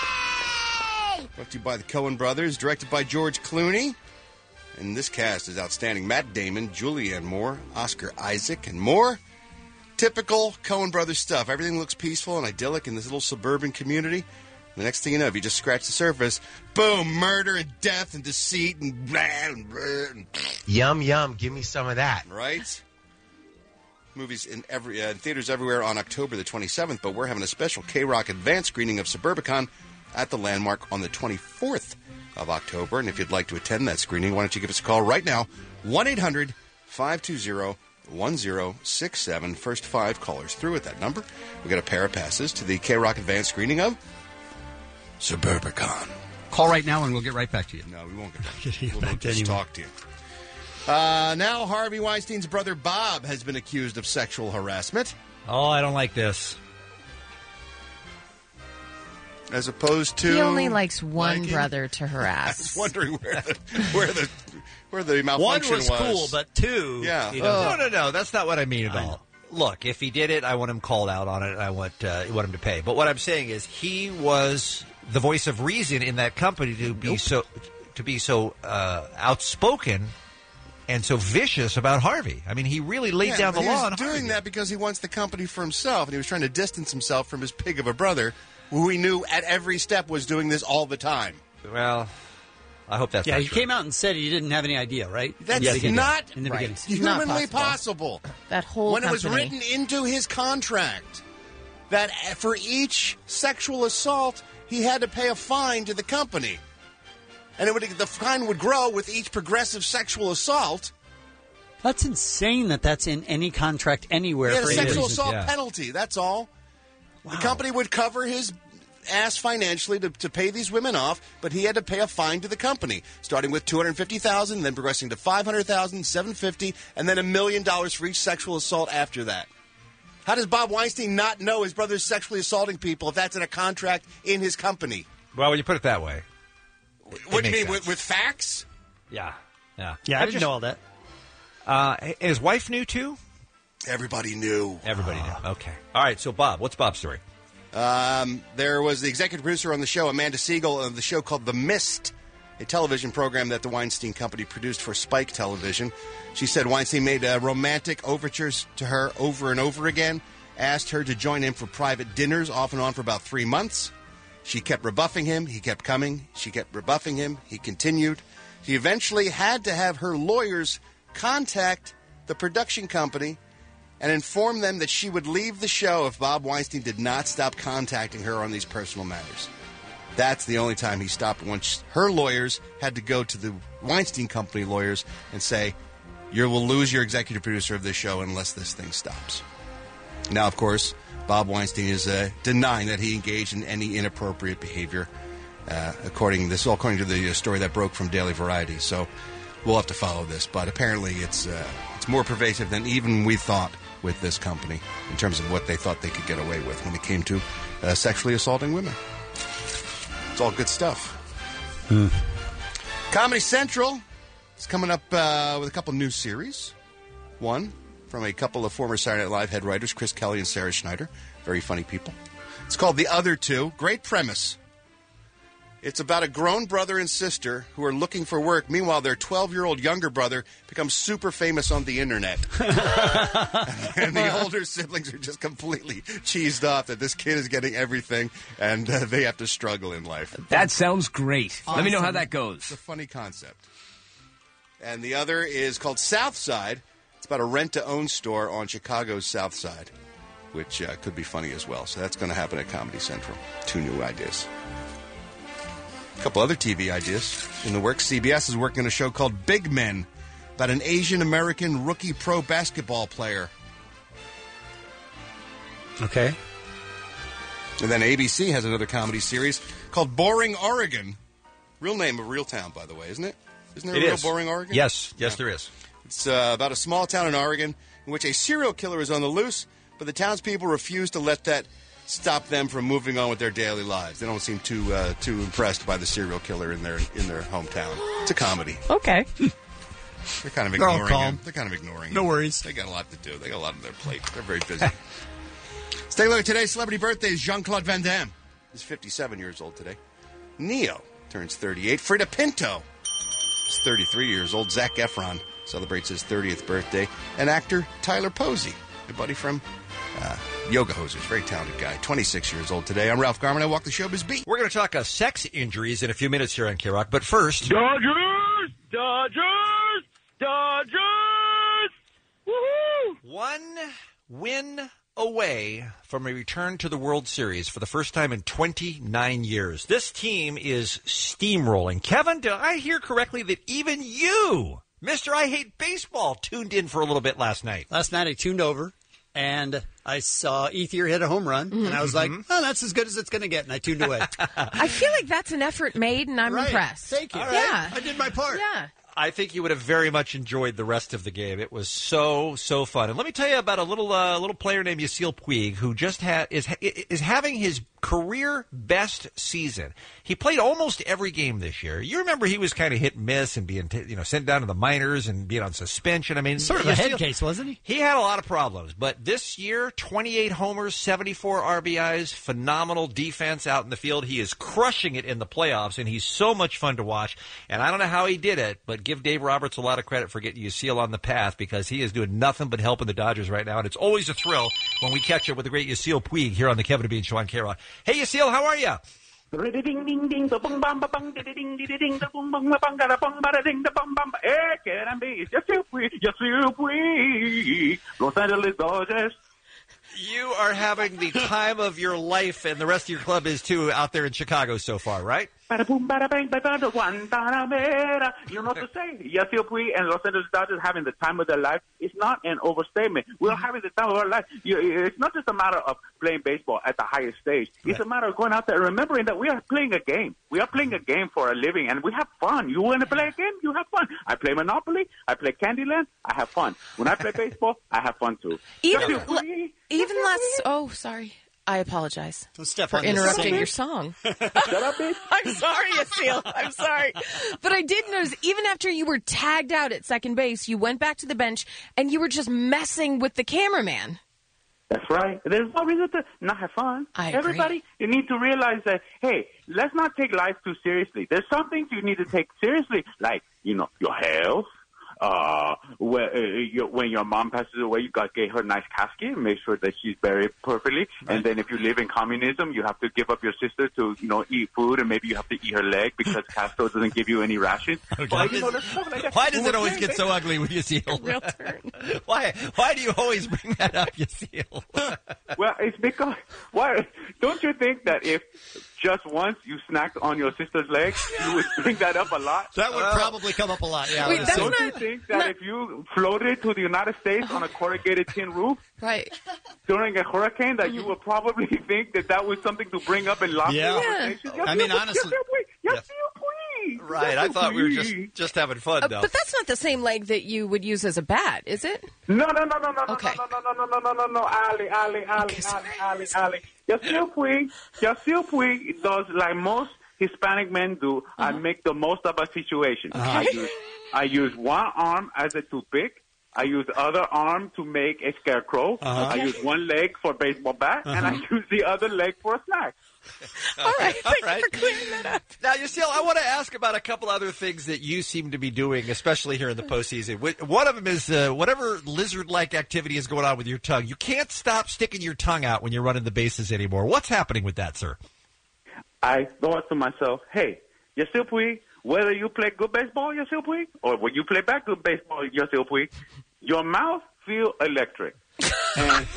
Brought to you by the Coen brothers, directed by George Clooney. And this cast is outstanding. Matt Damon, Julianne Moore, Oscar Isaac, and more. Typical Coen brothers stuff. Everything looks peaceful and idyllic in this little suburban community. The next thing you know, if you just scratch the surface, boom, murder and death and deceit and blah and, blah and Yum, yum. Give me some of that. right? Movies in every uh, theaters everywhere on October the twenty-seventh, but we're having a special K-Rock advance screening of Suburbicon at the Landmark on the twenty-fourth of October. And if you'd like to attend that screening, why don't you give us a call right now, one eight hundred five two zero one zero six seven. First five callers through at that number. We got a pair of passes to the K-Rock advance screening of Suburbicon. Call right now and we'll get right back to you. No, we won't get back to you. We'll, we'll just talk to you. Uh, now, Harvey Weinstein's brother Bob has been accused of sexual harassment. Oh, I don't like this. As opposed to... He only likes one liking. brother to harass. I was wondering where the where the, where the One malfunction was cool, but two... Yeah. You know, no, no, no. That's not what I mean at all. Look, if he did it, I want him called out on it, and I want, uh, want him to pay. But what I'm saying is he was the voice of reason in that company to be nope. so to be so uh, outspoken and so vicious about Harvey. I mean, he really laid yeah, down the he law was on doing Harvey. that because he wants the company for himself, and he was trying to distance himself from his pig of a brother, who he knew at every step was doing this all the time. Well, I hope that's yeah. not He true. came out and said he didn't have any idea, right? That's yes, not in the right. beginning. humanly Not possible. possible. That whole when company. it was written into his contract that for each sexual assault he had to pay a fine to the company, and it would the fine would grow with each progressive sexual assault. That's insane that that's in any contract anywhere. He had for a any sexual reason. assault Yeah. penalty. That's all. Wow. The company would cover his ass financially to, to pay these women off, but he had to pay a fine to the company, starting with two hundred fifty thousand dollars, then progressing to five hundred thousand dollars, seven hundred fifty thousand dollars, and then a million dollars for each sexual assault after that. How does Bob Weinstein not know his brother's sexually assaulting people if that's in a contract in his company? Well, when you put it that way. What do you mean, sense. with, with facts? Yeah. Yeah, Yeah, I, I didn't just- know all that. Uh, his wife knew, too? Everybody knew. Everybody knew. Okay. All right, so, Bob, what's Bob's story? Um, there was the executive producer on the show, Amanda Siegel, of the show called The Mist, a television program that the Weinstein Company produced for Spike Television. She said Weinstein made uh, romantic overtures to her over and over again, asked her to join him for private dinners off and on for about three months. She kept rebuffing him. He kept coming. She kept rebuffing him. He continued. She eventually had to have her lawyers contact the production company and inform them that she would leave the show if Bob Weinstein did not stop contacting her on these personal matters. That's the only time he stopped, once her lawyers had to go to the Weinstein Company lawyers and say, you will lose your executive producer of this show unless this thing stops. Now, of course, Bob Weinstein is uh, denying that he engaged in any inappropriate behavior, uh, according this is all according to the uh, story that broke from Daily Variety. So we'll have to follow this, but apparently it's uh, it's more pervasive than even we thought with this company in terms of what they thought they could get away with when it came to uh, sexually assaulting women. It's all good stuff. Hmm. Comedy Central is coming up uh, with a couple new series. One from a couple of former Saturday Night Live head writers, Chris Kelly and Sarah Schneider. Very funny people. It's called The Other Two. Great premise. It's about a grown brother and sister who are looking for work. Meanwhile, their twelve-year-old younger brother becomes super famous on the internet. And the older siblings are just completely cheesed off that this kid is getting everything, and uh, they have to struggle in life. That sounds great. Awesome. Let me know how that goes. It's a funny concept. And the other is called Southside. It's about a rent-to-own store on Chicago's South Side, which uh, could be funny as well. So that's going to happen at Comedy Central. Two new ideas. A couple other T V ideas in the works. C B S is working on a show called Big Men about an Asian-American rookie pro basketball player. Okay. And then A B C has another comedy series called Boring Oregon. Real name of real town, by the way, isn't it? Isn't there It a real is. Boring Oregon? Yes. Yes, there is. It's uh, about a small town in Oregon in which a serial killer is on the loose, but the townspeople refuse to let that stop them from moving on with their daily lives. They don't seem too uh, too impressed by the serial killer in their in their hometown. It's a comedy. Okay. They're kind of They're all ignoring calm. him. They're kind of ignoring No him. worries. They got a lot to do. They got a lot on their plate. They're very busy. Let's take a look at today's celebrity birthdays. Jean-Claude Van Damme is fifty-seven years old today. Neo turns thirty-eight. Frida Pinto is thirty-three years old. Zac Efron celebrates his thirtieth birthday. And actor Tyler Posey, a buddy from uh, Yoga Hosers, very talented guy, twenty-six years old today. I'm Ralph Garman. I walk the showbiz beat. We're going to talk uh, sex injuries in a few minutes here on K-Rock, but first... Dodgers! Dodgers! Dodgers! Woohoo! One win away from a return to the World Series for the first time in twenty-nine years. This team is steamrolling. Kevin, did I hear correctly that even you, Mister I Hate Baseball, tuned in for a little bit last night? Last night I tuned over, and I saw Ethier hit a home run, and I was like, oh, that's as good as it's going to get, and I tuned away. I feel like that's an effort made, and I'm Right. impressed. Thank you. All right. Yeah. I did my part. Yeah. I think you would have very much enjoyed the rest of the game. It was so so fun. And let me tell you about a little uh, little player named Yasiel Puig who just ha- is is having his career best season. He played almost every game this year. You remember he was kind of hit and miss and being t- you know sent down to the minors and being on suspension. I mean, Sort of a head Yasiel- case, wasn't he? He had a lot of problems, but this year, twenty-eight homers, seventy-four R B Is, phenomenal defense out in the field. He is crushing it in the playoffs, and he's so much fun to watch. And I don't know how he did it, but give Dave Roberts a lot of credit for getting Yasiel on the path because he is doing nothing but helping the Dodgers right now. And it's always a thrill when we catch up with the great Yasiel Puig here on the Kevin and Bean Show on K-Rock. Hey, Yasiel, how are you? Los Angeles Dodgers. You are having the time of your life, and the rest of your club is too out there in Chicago so far, right? Bada boom, bada bang, bada Guantanamera. You know what to say? Yasiel Puig and Los Angeles Dodgers having the time of their life. It's not an overstatement. We're having the time of our life. You, it's not just a matter of playing baseball at the highest stage. It's a matter of going out there and remembering that we are playing a game. We are playing a game for a living, and we have fun. You want to play a game? You have fun. I play Monopoly. I play Candyland. I have fun. When I play baseball, I have fun too. Even, Yasiel Puig. even last... Oh, sorry. I apologize step for on this interrupting singer. your song. Shut up, bitch. I'm sorry, Yasiel. I'm sorry. But I did notice, even after you were tagged out at second base, you went back to the bench, and you were just messing with the cameraman. That's right. There's no reason to not have fun. I agree. Everybody, you need to realize that, hey, let's not take life too seriously. There's some things you need to take seriously, like, you know, your health. Uh, when, uh, your, when your mom passes away, you got to get her a nice casket and make sure that she's buried perfectly. Right. And then if you live in communism, you have to give up your sister to, you know, eat food, and maybe you have to eat her leg because Castro doesn't give you any rations. Okay. But, you know, there's stuff like that. Why does We're it always playing get so ugly with Yasiel? Real turn. Why? Why do you always bring that up, Yasiel? Well, it's because, why, don't you think that if just once you snacked on your sister's leg, you would bring that up a lot? That would probably come up a lot, yeah. Wait, that's Don't not- you think that not- if you floated to the United States on a corrugated tin roof Right. during a hurricane, that you would probably think that that was something to bring up in lofty Yeah. conversations? I mean, honestly- Yes, please. Right. I thought we were just, just having fun, Uh, though. but that's not the same leg that you would use as a bat, is it? No, no, no, no, no, Okay. no, no, no, no, no, no, no, no, Ali, Ali, Ali, Ali, Ali, Ali. Yasiel Puig, Yasiel Puig does like most Hispanic men do. I make the most of a situation. I use, I use one arm as a toothpick. I use the other arm to make a scarecrow. Uh-huh. I use one leg for a baseball bat, and I use the other leg for a snack. All right. All Thank right. you for clearing that up. Now, Yasiel, I want to ask about a couple other things that you seem to be doing, especially here in the postseason. Wh- One of them is uh, whatever lizard-like activity is going on with your tongue. You can't stop sticking your tongue out when you're running the bases anymore. What's happening with that, sir? I thought to myself, hey, Yasiel Puig, whether you play good baseball, Yasiel Puig, or when you play back good baseball, Yasiel Puig, your mouth feel electric. And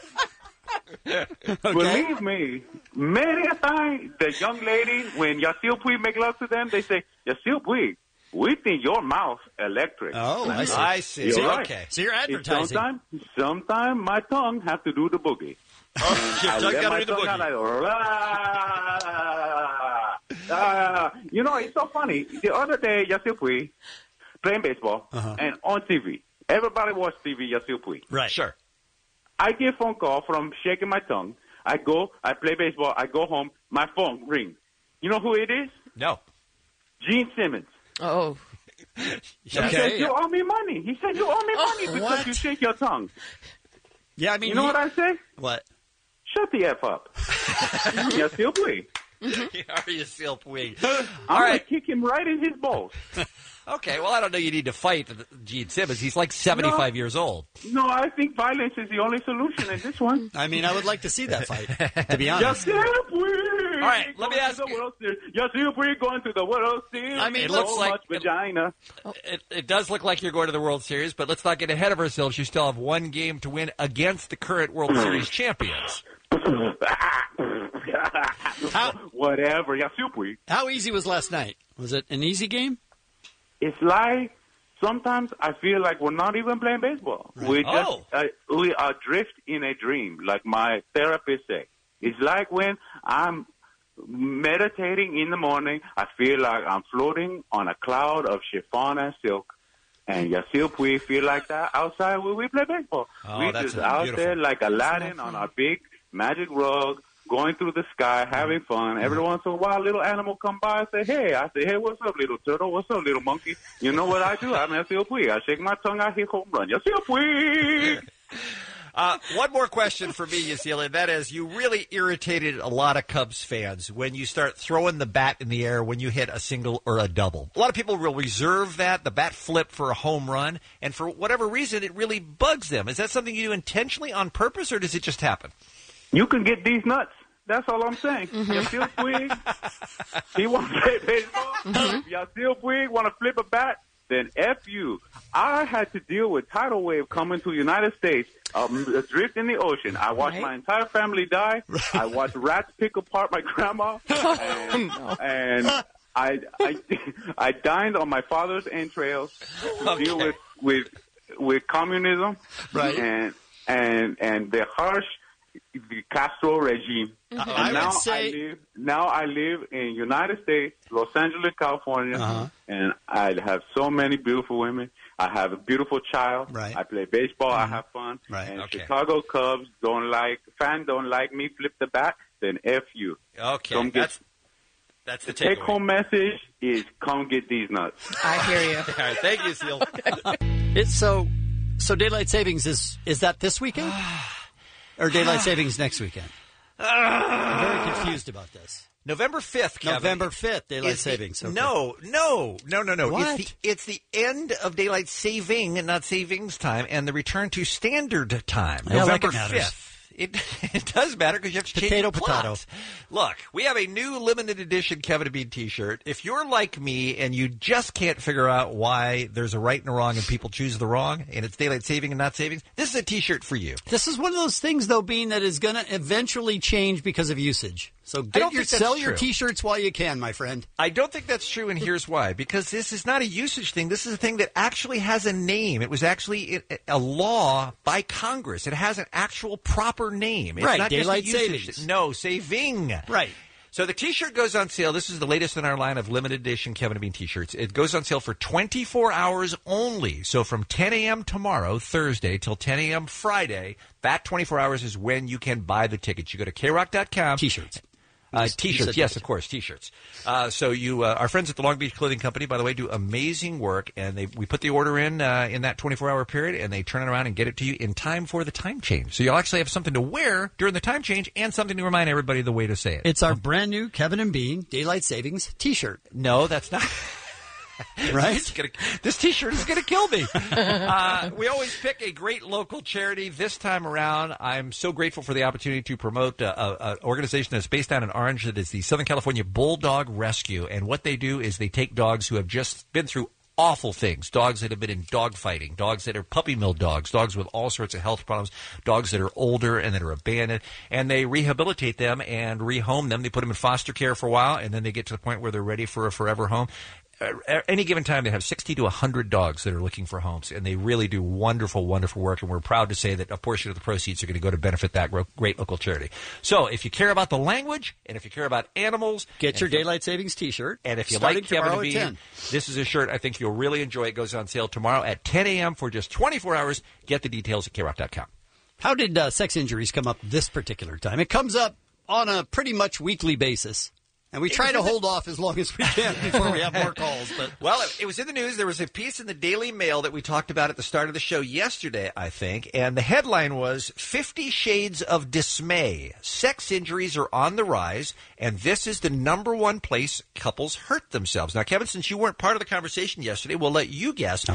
believe me, many a time the young ladies, when Yasiel Puig make love to them, they say, Yasiel Puig, we think your mouth electric. Oh, I see. I see. You're So, right. okay. So you're It's advertising. Sometimes, sometimes my tongue have to do the boogie. Oh, your I tongue let gotta my do the tongue out, boogie. like, "Rah." Uh, you know, it's so funny. The other day, Yasiel Puig playing baseball Uh-huh. and on T V. Everybody watch T V, Yasiel Puig. Right. Sure. I get a phone call from shaking my tongue. I go, I play baseball. I go home. My phone rings. You know who it is? No. Gene Simmons. Oh. He said, Okay. you owe me money. He said, you owe me money because what? you shake your tongue. Yeah, I mean, You know he- what I say? What? Shut the F up. Yasiel Puig. Are you still Puig? I'm All going to right. kick him right in his balls. Okay. Well, I don't know. You need to fight Gene Simmons. He's like seventy-five No. years old. No, I think violence is the only solution in this one. I mean, I would like to see that fight, to be honest. Yasiel Puig. All right, let me ask the World Series. Yasiel going to the World Series. I mean, it so looks like much vagina. It, it does look like you're going to the World Series, but let's not get ahead of ourselves. You still have one game to win against the current World Series champions. How, Whatever. Yasiel. how easy was last night? Was it an easy game? It's like sometimes I feel like we're not even playing baseball. Right. We just Oh. uh, we are drift in a dream, like my therapist said. It's like when I'm meditating in the morning, I feel like I'm floating on a cloud of chiffon and silk. And Yasiel Puig feel like that outside when we play baseball. Oh, we that's just out beautiful. there like Aladdin on our big magic rug, going through the sky, having fun. Every once in a while, a little animal come by and say, hey. I say, hey, what's up, little turtle? What's up, little monkey? You know what I do? I'm Yasiel Puig. I shake my tongue, I hit home run. Yasiel Puig! Uh, one more question for me, Yasiel, and that is, you really irritated a lot of Cubs fans when you start throwing the bat in the air when you hit a single or a double. A lot of people will reserve that, the bat flip, for a home run, and for whatever reason, it really bugs them. Is that something you do intentionally on purpose, or does it just happen? You can get these nuts. That's all I'm saying. Yasiel Puig, he want to play baseball. Yasiel Puig want to flip a bat. Then F you. I had to deal with tidal wave coming to the United States, um, adrift in the ocean. I watched Right. my entire family die. I watched rats pick apart my grandma, and, and I, I I dined on my father's entrails to Okay. deal with with with communism, Right. and and and the harsh the Castro regime. I And would now say- I live now I live in United States, Los Angeles, California, Uh-huh. and I have so many beautiful women. I have a beautiful child. Right. I play baseball. I have fun. Right. And Okay. Chicago Cubs don't like fan don't like me flip the bat. Then F you. Okay, Come get- that's that's the The take takeaway. home message is come get these nuts. I hear you. All right, thank you, Seal. It's so so daylight savings is is that this weekend or daylight savings next weekend? I'm very confused about this. November fifth, Kevin. November fifth, daylight is the- savings. Okay. No, no, no, no, no. What? It's the, it's the end of daylight saving, not savings time, and the return to standard time. Yeah, like November it matters. fifth. It, it does matter because you have to change Potato, the plot. potato. Look, we have a new limited edition Kevin and Bean T-shirt. If you're like me and you just can't figure out why there's a right and a wrong and people choose the wrong, and it's daylight saving and not savings, this is a T-shirt for you. This is one of those things, though, Bean, that is going to eventually change because of usage. So don't get your, think that's sell your true. T-shirts while you can, my friend. I don't think that's true, and here's why. Because this is not a usage thing. This is a thing that actually has a name. It was actually a- a law by Congress. It has an actual proper name. It's Right, not just a daylight usage savings. thing. No, saving. Right. So the T-shirt goes on sale. This is the latest in our line of limited edition Kevin and Bean T-shirts. It goes on sale for twenty-four hours only. So from ten a.m. tomorrow, Thursday, till ten a.m. Friday, that twenty-four hours is when you can buy the tickets. You go to K rock dot com. T-shirts. Uh, You said t-shirts, yes, t-shirts. of course, T-shirts. Uh, so you, uh, our friends at the Long Beach Clothing Company, by the way, do amazing work, and they we put the order in uh, in that twenty-four hour period, and they turn it around and get it to you in time for the time change. So you'll actually have something to wear during the time change and something to remind everybody the way to say it. It's our brand new Kevin and Bean Daylight Savings T-shirt. No, that's not. Right? This, is gonna, this T-shirt is going to kill me. uh, we always pick a great local charity. This time around, I'm so grateful for the opportunity to promote an organization that's based down in Orange that is the Southern California Bulldog Rescue. And what they do is they take dogs who have just been through awful things, dogs that have been in dog fighting, dogs that are puppy mill dogs, dogs with all sorts of health problems, dogs that are older and that are abandoned, and they rehabilitate them and rehome them. They put them in foster care for a while, and then they get to the point where they're ready for a forever home. At any given time, they have sixty to one hundred dogs that are looking for homes, and they really do wonderful, wonderful work, and we're proud to say that a portion of the proceeds are going to go to benefit that great local charity. So if you care about the language, and if you care about animals, Get your Daylight Savings T-shirt. and if you starting like Kevin tomorrow and at Bean, ten. this is a shirt I think you'll really enjoy. It goes on sale tomorrow at ten a.m. for just twenty-four hours. Get the details at K rock dot com. How did uh, sex injuries come up this particular time? It comes up on a pretty much weekly basis. And we It try was to in the- hold off as long as we can before we have more calls. But Well, it, it was in the news. There was a piece in the Daily Mail that we talked about at the start of the show yesterday, I think, and the headline was Fifty Shades of Dismay. Sex injuries are on the rise, and this is the number one place couples hurt themselves. Now, Kevin, since you weren't part of the conversation yesterday, we'll let you guess. All right.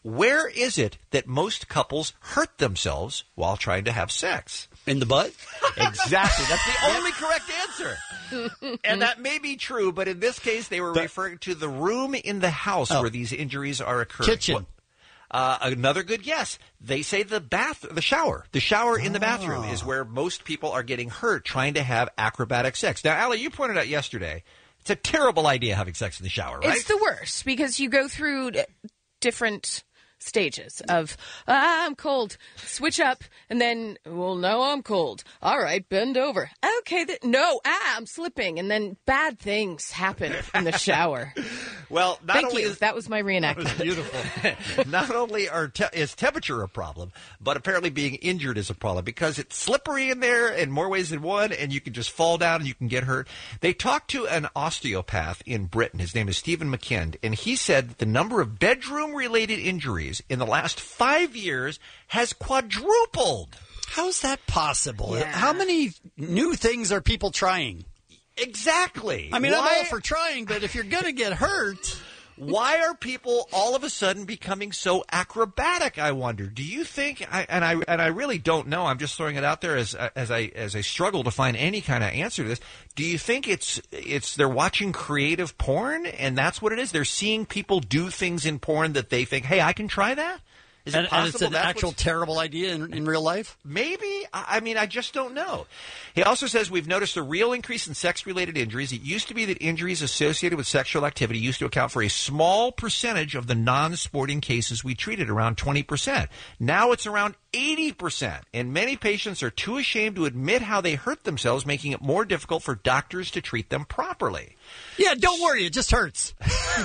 Where is it that most couples hurt themselves while trying to have sex? In the butt? Exactly. That's the only correct answer. And that may be true, but in this case, they were The- referring to the room in the house Oh. where these injuries are occurring. Kitchen. What- Uh, another good guess. They say the bath, the shower. The shower in the bathroom Oh. is where most people are getting hurt trying to have acrobatic sex. Now, Allie, you pointed out yesterday, it's a terrible idea having sex in the shower, right? It's the worst because you go through d- different stages of, ah, I'm cold, switch up, and then, well, no, I'm cold. All right, bend over. Okay, th- no, ah, I'm slipping. And then bad things happen in the shower. Well, not Thank only you. is That was my reenactment. Beautiful. not only are te- is temperature a problem, but apparently being injured is a problem because it's slippery in there in more ways than one, and you can just fall down and you can get hurt. They talked to an osteopath in Britain. His name is Stephen McKend, and he said that the number of bedroom-related injuries in the last five years has quadrupled. How's that possible? Yeah. How many new things are people trying? Exactly. I mean, I'm Why- all for trying, but if you're going to get hurt... Why are people all of a sudden becoming so acrobatic? I wonder. Do you think? I, and I and I really don't know. I'm just throwing it out there as as I as I struggle to find any kind of answer to this. Do you think it's it's they're watching creative porn and that's what it is? They're seeing people do things in porn that they think, hey, I can try that. Is and, it and possible it's an that's actual what's- terrible idea in, in real life? Maybe. I I mean, I just don't know. He also says we've noticed a real increase in sex-related injuries. It used to be that injuries associated with sexual activity used to account for a small percentage of the non-sporting cases we treated, around twenty percent. Now it's around eighty percent, and many patients are too ashamed to admit how they hurt themselves, making it more difficult for doctors to treat them properly. Yeah, don't worry. It just hurts.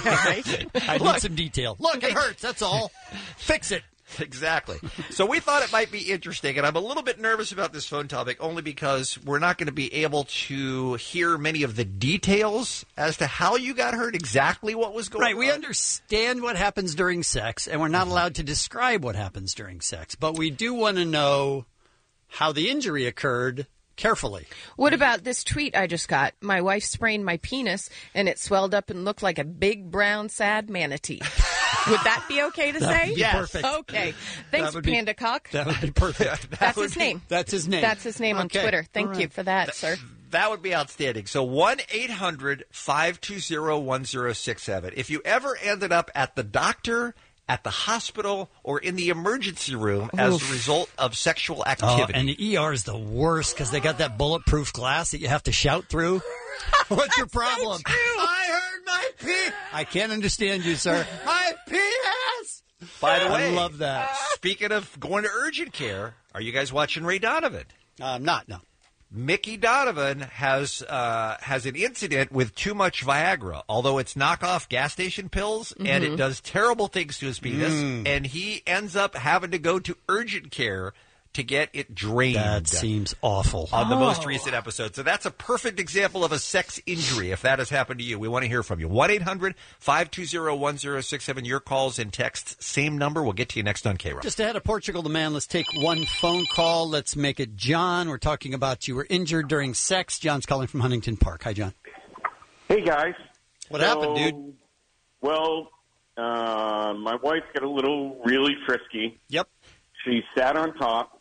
I Look. need some detail. Look, it hurts. That's all. Fix it. Exactly. So we thought it might be interesting, and I'm a little bit nervous about this phone topic only because we're not going to be able to hear many of the details as to how you got hurt, exactly what was going Right, on. we understand what happens during sex, and we're not allowed to describe what happens during sex, but we do want to know how the injury occurred carefully. What about this tweet I just got? My wife sprained my penis, and it swelled up and looked like a big, brown, sad manatee. Would that be okay to That say? would be Yes. perfect. Okay. Thanks, That would be- Panda Cock. That would be perfect. That's his name. That's his name. That's his name on Okay. Twitter. Thank All you right. for that, sir. That would be outstanding. So one eight hundred five two zero one zero six seven. If you ever ended up at the doctor, at the hospital, or in the emergency room as Oof. a result of sexual Oh, activity. and the E R is the worst because they got that bulletproof glass that you have to shout through. What's your problem? I heard my pee. I can't understand you, sir. My penis. By the way, I love that. Speaking of going to urgent care, are you guys watching Ray Donovan? I'm not, no. Mickey Donovan has uh, has an incident with too much Viagra, although it's knockoff gas station pills, and it Mhm. does terrible things to his penis, Mm. and he ends up having to go to urgent care to get it drained. That seems awful. On the most Oh. recent episode. So that's a perfect example of a sex injury, if that has happened to you. We want to hear from you. one eight hundred five two zero one zero six seven. Your calls and texts, same number. We'll get to you next on K-Rock. Just ahead of Portugal the Man, let's take one phone call. Let's make it John. We're talking about you were injured during sex. John's calling from Huntington Park. Hi, John. Hey, guys. What happened, dude? Well, uh, my wife got a little really frisky. Yep. She sat on top,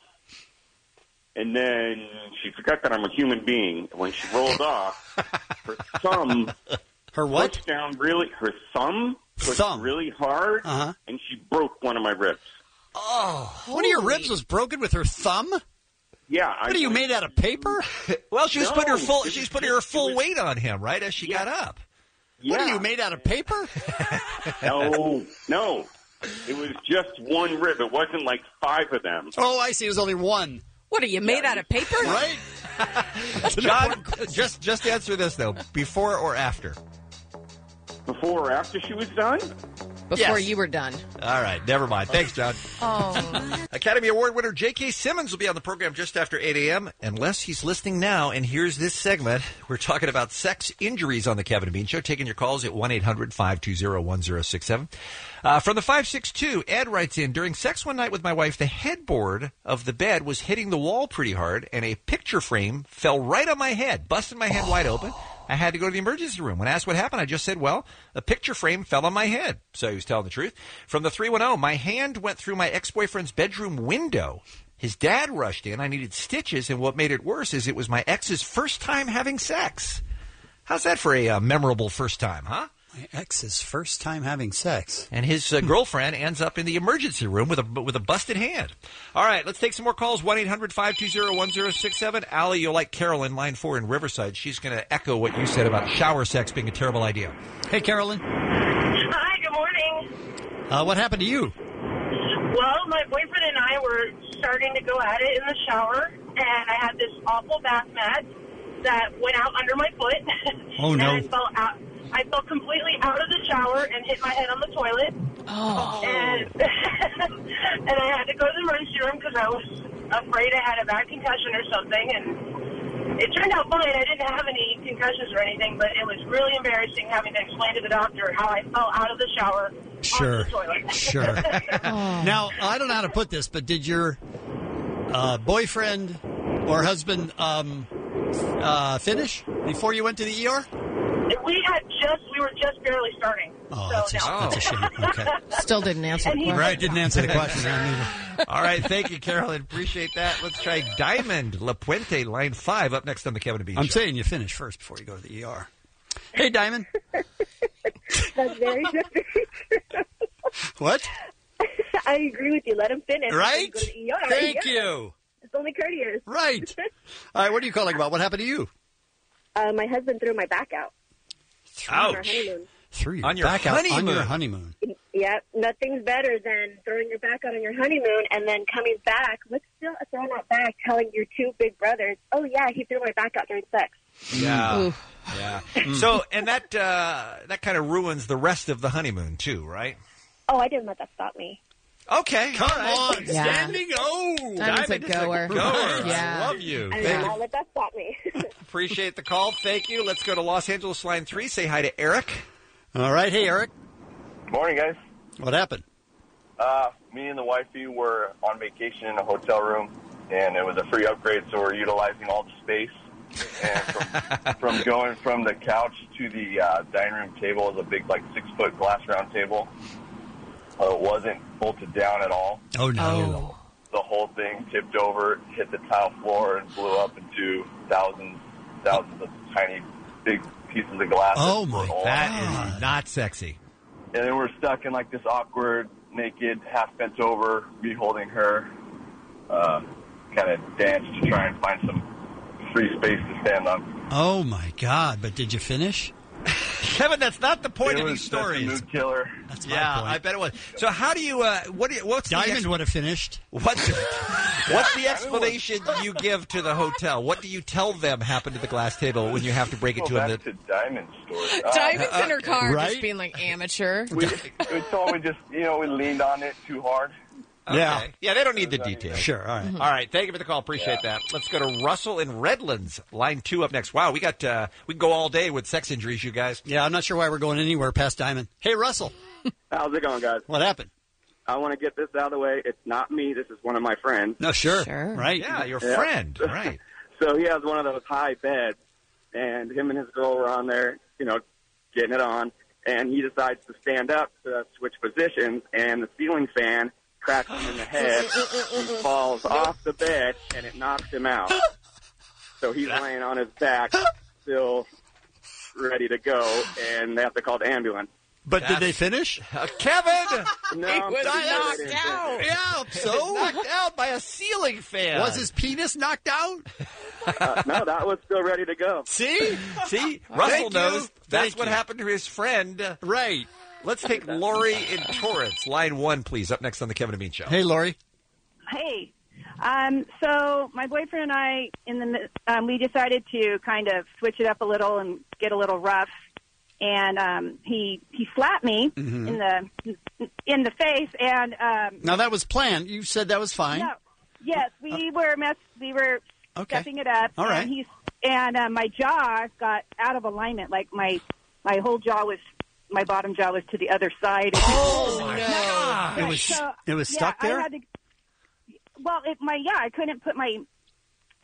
and then she forgot that I'm a human being. When she rolled off, her thumb her what? pushed down really, her thumb pushed Thumb. really hard, Uh-huh. and she broke one of my ribs. Oh, one of your ribs was broken with her thumb? Yeah. What are you, made out of paper? Well, she was No, putting her full. it She was was putting just- her full it was- weight on him, right, as she got up. What are Yeah. you, made out of paper? No, no. It was just one rib. It wasn't like five of them. Oh, I see. It was only one. What are you made out of paper? Right? John, just just answer this though: before or after? Before or after she was done? Before Yes. you were done. All right, never mind. Thanks, John. Oh. Academy Award winner J K. Simmons will be on the program just after eight a.m. unless he's listening now and here's this segment. We're talking about sex injuries on the Kevin and Bean Show. Taking your calls at one eight hundred five two zero one zero six seven. Uh, from the five six two, Ed writes in, during sex one night with my wife, the headboard of the bed was hitting the wall pretty hard and a picture frame fell right on my head, busting my head wide open. I had to go to the emergency room. When asked what happened, I just said, well, a picture frame fell on my head. So he was telling the truth. From the three one zero, my hand went through my ex-boyfriend's bedroom window. His dad rushed in. I needed stitches, and what made it worse is it was my ex's first time having sex. How's that for a uh, memorable first time, huh? My ex's first time having sex. And his uh, girlfriend ends up in the emergency room with a with a busted hand. All right, let's take some more calls. one eight hundred five two zero one zero six seven. Allie, you'll like Carolyn, line four in Riverside. She's going to echo what you said about shower sex being a terrible idea. Hey, Carolyn. Hi, good morning. Uh, what happened to you? Well, my boyfriend and I were starting to go at it in the shower, and I had this awful bath mat that went out under my foot. Oh, no. And I fell out. I fell completely out of the shower and hit my head on the toilet. Oh. And, and I had to go to the emergency room because I was afraid I had a bad concussion or something. And it turned out fine. I didn't have any concussions or anything, but it was really embarrassing having to explain to the doctor how I fell out of the shower Sure. onto the toilet. Sure. Now, I don't know how to put this, but did your uh, boyfriend or husband um, uh, finish before you went to the E R? We had just, we were just barely starting. Oh, so that's, a, no. that's a shame. Okay. Still didn't answer the And he- question. Right, didn't answer the question. All right, thank you, Carolyn. Appreciate that. Let's try Diamond La Puente, line five, up next on the Kevin and Bean I'm Show. saying you finish first before you go to the E R. Hey, Diamond. That's very true. What? I agree with you. Let him finish. Right? Go to the E R. Thank Yeah. you. It's only courteous. Right. All right, what are you calling about? What happened to you? Uh, my husband threw my back out. On our honeymoon. Through your On your back out on honeymoon. your honeymoon. Yeah, nothing's better than throwing your back out on your honeymoon and then coming back, let's still throw that back, telling your two big brothers, oh, yeah, he threw my back out during sex. Yeah. Yeah. So, and that uh, that kind of ruins the rest of the honeymoon, too, right? Oh, I didn't let that stop me. Okay. Come All right. on, Yeah. standing O. Diamond's a Diamond is goer. goer. Yeah. I love you. I Thank didn't you. let that stop me. Appreciate the call. Thank you. Let's go to Los Angeles, line three. Say hi to Eric. All right, hey, Eric. Morning, guys. What happened? Uh, me and the wifey were on vacation in a hotel room, and it was a free upgrade, so we're utilizing all the space. And from, from going from the couch to the uh, dining room table is a big, like, six-foot glass round table. Uh, it wasn't bolted down at all. Oh, no. The whole thing tipped over, hit the tile floor, and blew up into thousands, thousands of tiny, big pieces of glass. Oh, my God. That is not sexy. And then we're stuck in, like, this awkward, naked, half bent over, me holding her, uh, kind of dance to try and find some free space to stand on. Oh, my God. But did you finish? Kevin, that's not the point It of was these such a stories. mood killer. That's my Yeah, point. I bet it was. So how do you, uh, what do you, what's the Diamond ex- would have finished. What's, what's the explanation you give to the hotel? What do you tell them happened to the glass table when you have to break it Go to them? back That, to Diamond's story. Uh, Diamond's in her car right? just being like amateur. we, we told we just, you know, we leaned on it too hard. okay. Yeah. Yeah, they don't need the details. Sure, all right. All right, thank you for the call. Appreciate that. Let's go to Russell in Redlands, line two up next. Wow, we got uh, we can go all day with sex injuries, you guys. Yeah, I'm not sure why we're going anywhere past Diamond. Hey, Russell. How's it going, guys? What happened? I want to get this out of the way. It's not me. This is one of my friends. No, sure. Sure. Right. Yeah, your Yeah. friend, right? So he has one of those high beds, and him and his girl were on there, you know, getting it on, and he decides to stand up to switch positions, and the ceiling fan cracks him in the head. He falls off the bed, and it knocks him out. So he's laying on his back, still ready to go, and they have to call the ambulance. But did they finish? Uh, Kevin! No, He was I'm knocked out. Yeah, so? knocked out by a ceiling fan. Was his penis knocked out? Uh, no, that was still ready to go. See? See? Russell Thank you. knows that's Thank what you. happened to his friend. Right. Let's take Lori in Torrance, line one, please, up next on the Kevin and Bean Show. Hey, Lori. Hey, um, so my boyfriend and I, in the um, we decided to kind of switch it up a little and get a little rough, and um, he he slapped me Mhm. in the in the face, and um, Now, that was planned. You said that was fine. no, yes, we were mess we were Okay. stepping it up. All right. And he's and uh, my jaw got out of alignment, like my my whole jaw was. My bottom jaw was to the other side. Oh, my God. It was- it was stuck yeah, there? I had to, well, it, my yeah, I couldn't put my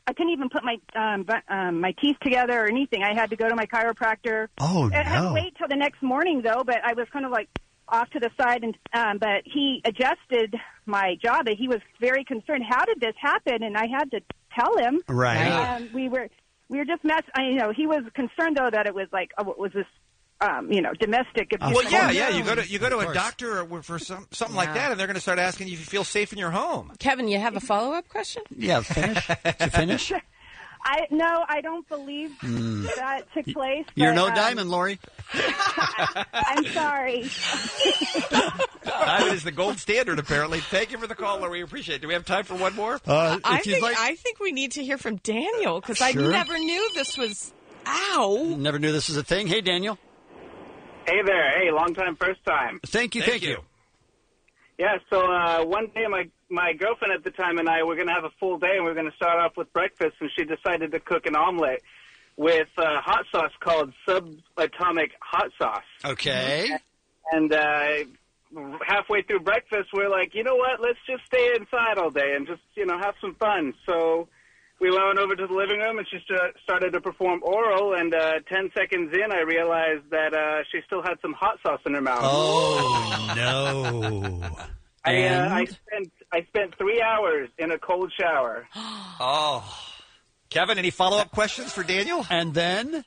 I couldn't even put my um, bu- um, my teeth together or anything. I had to go to my chiropractor. Oh, I had to no. wait till the next morning though, but I was kind of like off to the side, and um, but he adjusted my jaw. But he was very concerned. How did this happen? And I had to tell him. Right. Um, we were we were just mess. I, you know, he was concerned though that it was like, oh, was this, um, you know, domestic abuse? Well, yeah, Oh, yeah. no. You go to you go to Of a course. doctor or for some something like Yeah. that, and they're going to start asking you if you feel safe in your home. Kevin, you have a follow-up question? Yeah, finish. Did you finish? I no, I don't believe Mm. that took place. You're but, no um, diamond, Lori. I'm sorry. Diamond is the gold standard, apparently. Thank you for the call, Lori. We appreciate it. Do we have time for one more? Uh, I think I think we need to hear from Daniel because I Sure. never knew this was. Ow! Never knew this was a thing. Hey, Daniel. Hey there. Hey, long time, first time. Thank you, thank, you. Yeah, so uh, one day my my girlfriend at the time and I were going to have a full day, and we were going to start off with breakfast, and she decided to cook an omelet with uh, hot sauce called subatomic hot sauce. Okay. And uh, halfway through breakfast, we're like, you know what, let's just stay inside all day and just, you know, have some fun. So we went over to the living room, and she st- started to perform oral, and uh, ten seconds in, I realized that uh, she still had some hot sauce in her mouth. Oh, no. I, uh, And? I spent I spent three hours in a cold shower. Oh. Kevin, any follow-up questions for Daniel? And then?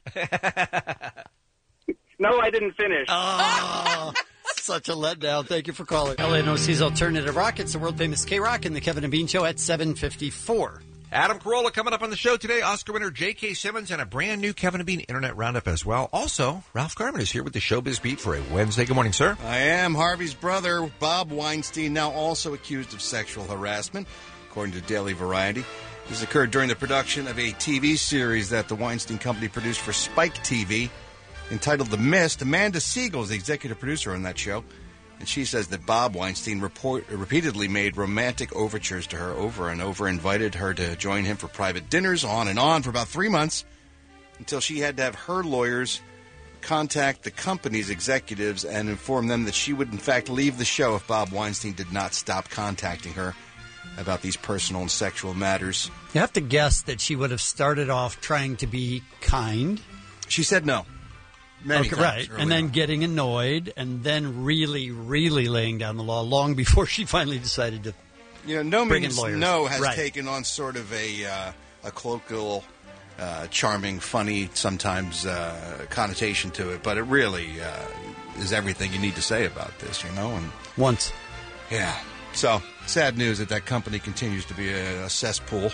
No, I didn't finish. Oh, such a letdown. Thank you for calling. L A N O C's Alternative Rock. It's the world-famous K-Rock and the Kevin and Bean Show at seven fifty-four. Adam Carolla coming up on the show today. Oscar winner J K. Simmons and a brand new Kevin and Bean Internet Roundup as well. Also, Ralph Garman is here with the Showbiz Beat for a Wednesday. Good morning, sir. I am. Harvey's brother, Bob Weinstein, now also accused of sexual harassment, according to Daily Variety. This occurred during the production of a T V series that the Weinstein Company produced for Spike T V entitled The Mist. Amanda Siegel is the executive producer on that show, and she says that Bob Weinstein report, repeatedly made romantic overtures to her over and over, invited her to join him for private dinners, on and on for about three months, until she had to have her lawyers contact the company's executives and inform them that she would, in fact, leave the show if Bob Weinstein did not stop contacting her about these personal and sexual matters. You have to guess that she would have started off trying to be kind. She said no. Many okay, times right. early And then on. getting annoyed, and then really, really laying down the law long before she finally decided to You know, no bring in means lawyers. no has Right. taken on sort of a uh, a colloquial, uh, charming, funny, sometimes uh, connotation to it, but it really uh, is everything you need to say about this, you know? And once. Yeah. So, sad news that that company continues to be a, a cesspool.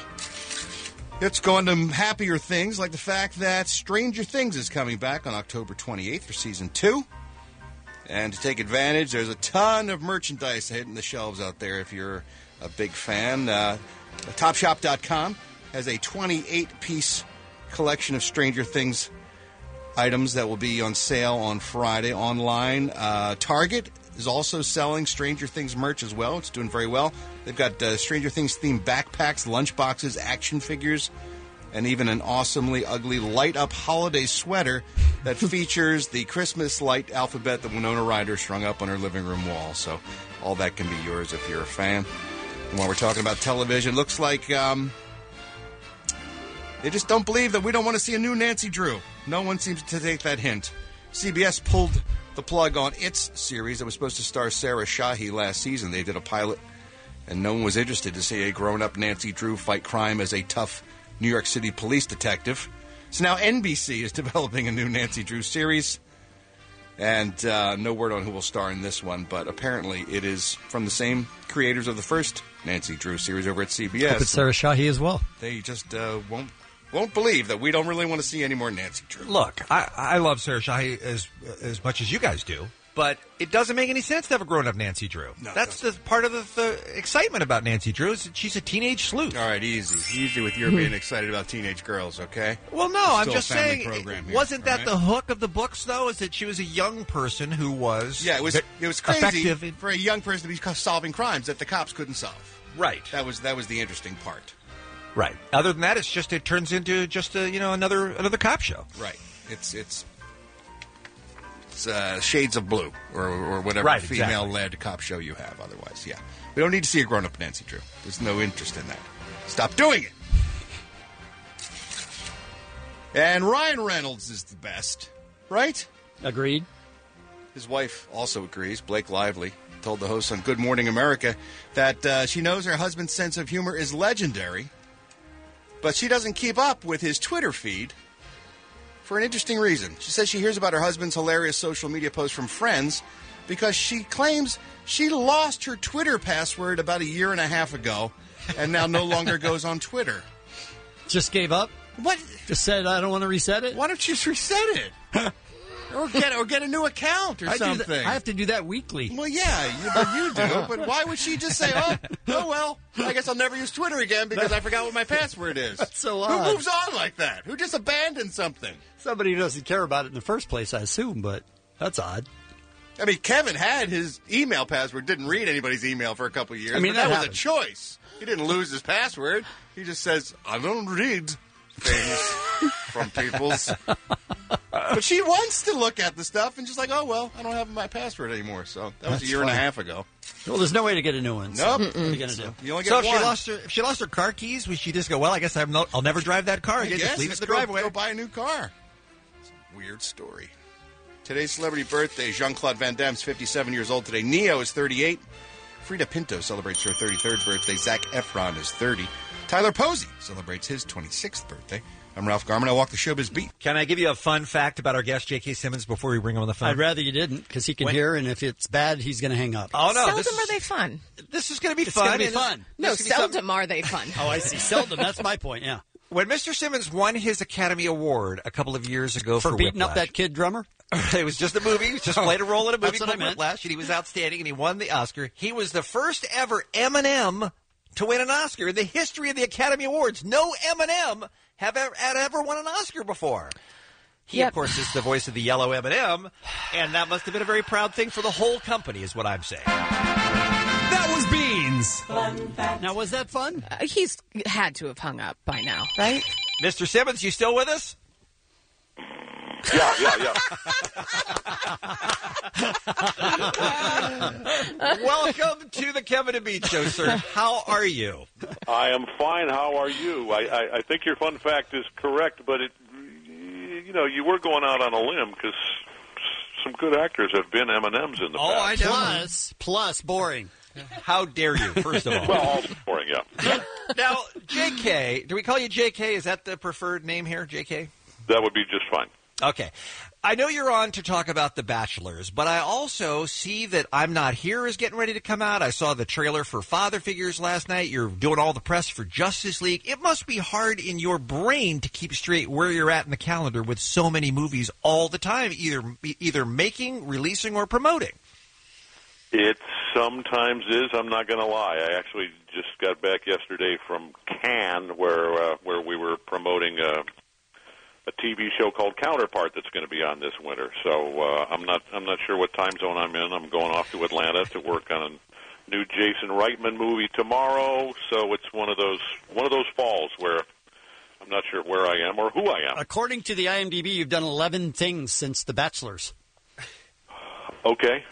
Let's go on to happier things, like the fact that Stranger Things is coming back on October twenty-eighth for season two. And to take advantage, there's a ton of merchandise hitting the shelves out there if you're a big fan. Uh, Top Shop dot com has a twenty-eight piece collection of Stranger Things items that will be on sale on Friday online. Uh, Target is also selling Stranger Things merch as well. It's doing very well. They've got uh, Stranger Things themed backpacks, lunchboxes, action figures, and even an awesomely ugly light-up holiday sweater that features the Christmas light alphabet that Winona Ryder strung up on her living room wall. So all that can be yours if you're a fan. And while we're talking about television, looks like um, they just don't believe that we don't want to see a new Nancy Drew. No one seems to take that hint. C B S pulled the plug on its series that was supposed to star Sarah Shahi last season. They did a pilot, and no one was interested to see a grown-up Nancy Drew fight crime as a tough New York City police detective. So now N B C is developing a new Nancy Drew series, and uh, no word on who will star in this one, but apparently it is from the same creators of the first Nancy Drew series over at C B S. Hope it's Sarah Shahi as well. They just uh, won't won't believe that we don't really want to see any more Nancy Drew. Look, I, I love Sarah Shahi as as much as you guys do, but it doesn't make any sense to have a grown-up Nancy Drew. No, it That's the part of the, the excitement about Nancy Drew is that she's a teenage sleuth. All right, easy. Easy with your being excited about teenage girls, okay? Well, no, It's I'm still just a family saying, program it- here, wasn't that all the right? hook of the books, though, is that she was a young person who was Yeah, it was ve- it was crazy effective in- for a young person to be solving crimes that the cops couldn't solve. Right. That was that was the interesting part. Right. Other than that, it's just it turns into just a you know another another cop show. Right. It's it's it's uh, Shades of Blue or or whatever Right, female-led cop show you have. Otherwise, yeah, we don't need to see a grown-up Nancy Drew. There's no interest in that. Stop doing it. And Ryan Reynolds is the best, right? Agreed. His wife also agrees. Blake Lively told the host on Good Morning America that uh, she knows her husband's sense of humor is legendary, but she doesn't keep up with his Twitter feed for an interesting reason. She says she hears about her husband's hilarious social media posts from friends because she claims she lost her Twitter password about a year and a half ago and now no longer goes on Twitter. Just gave up? What? Just said, I don't want to reset it? Why don't you just reset it? Or get or get a new account or I do something. that- I have to do that weekly. Well, yeah, you, but you do. But why would she just say, "Oh, oh well, I guess I'll never use Twitter again because I forgot what my password is"? That's so Who odd. moves on like that? Who just abandons something? Somebody who doesn't care about it in the first place, I assume, but that's odd. I mean, Kevin had his email password, didn't read anybody's email for a couple of years. I mean, but that, that was happens. a choice. He didn't lose his password. He just says, "I don't read things from people's." But she wants to look at the stuff and just like, oh, well, I don't have my password anymore. So that was That's a year and a fine. half ago. Well, there's no way to get a new one. So Nope. what are you going to do? You only get So if one. she lost her, if she lost her car keys, would she just go, well, I guess I'm no, I'll never drive that car I again. guess, Just leave it in the go- driveway. Go buy a new car. It's a weird story. Today's celebrity birthday, Jean-Claude Van Damme's fifty-seven years old today. Neo is thirty-eight. Frida Pinto celebrates her thirty-third birthday. Zac Efron is thirty. Tyler Posey celebrates his twenty-sixth birthday. I'm Ralph Garman. I walk the showbiz beat. Can I give you a fun fact about our guest, J K. Simmons, before we bring him on the phone? I'd rather you didn't, because he can When- hear, and if it's bad, he's going to hang up. Oh, no. Seldom This are they fun. This is going to be It's fun. gonna be and this- fun. No, this is gonna be seldom are they fun. Oh, I see. Seldom. That's my point, yeah. When Mister Simmons won his Academy Award a couple of years ago for, For beating up Whiplash, that kid drummer? it was just a movie. He just played a role in a movie That's what I called meant. Whiplash, and he was outstanding, and he won the Oscar. He was the first ever Eminem to win an Oscar in the history of the Academy Awards. No Eminem have ever, had ever won an Oscar before. He, Yep. of course, is the voice of the yellow M and M, and that must have been a very proud thing for the whole company, is what I'm saying. That was Beans. Now, was that fun? Uh, he's had to have hung up by now, right? Mister Simmons, you still with us? Yeah, yeah, yeah. Welcome to the Kevin and Bean Show, sir. How are you? I am fine. How are you? I, I, I think your fun fact is correct, but it, you know, you were going out on a limb because some good actors have been M and M's in the Oh, I past. know. Plus, plus boring. How dare you, first of all. Well, all boring, yeah. Now, J K, do we call you J K? Is that the preferred name here, J K? That would be just fine. Okay. I know you're on to talk about The Bachelors, but I also see that I'm Not Here is getting ready to come out. I saw the trailer for Father Figures last night. You're doing all the press for Justice League. It must be hard in your brain to keep straight where you're at in the calendar with so many movies all the time, either either making, releasing, or promoting. It sometimes is. I'm not going to lie. I actually just got back yesterday from Cannes, where uh, where we were promoting a, a T V show called Counterpart that's going to be on this winter. So uh, I'm not I'm not sure what time zone I'm in. I'm going off to Atlanta to work on a new Jason Reitman movie tomorrow. So it's one of those one of those falls where I'm not sure where I am or who I am. According to the I M D B, you've done eleven things since The Bachelors. Okay.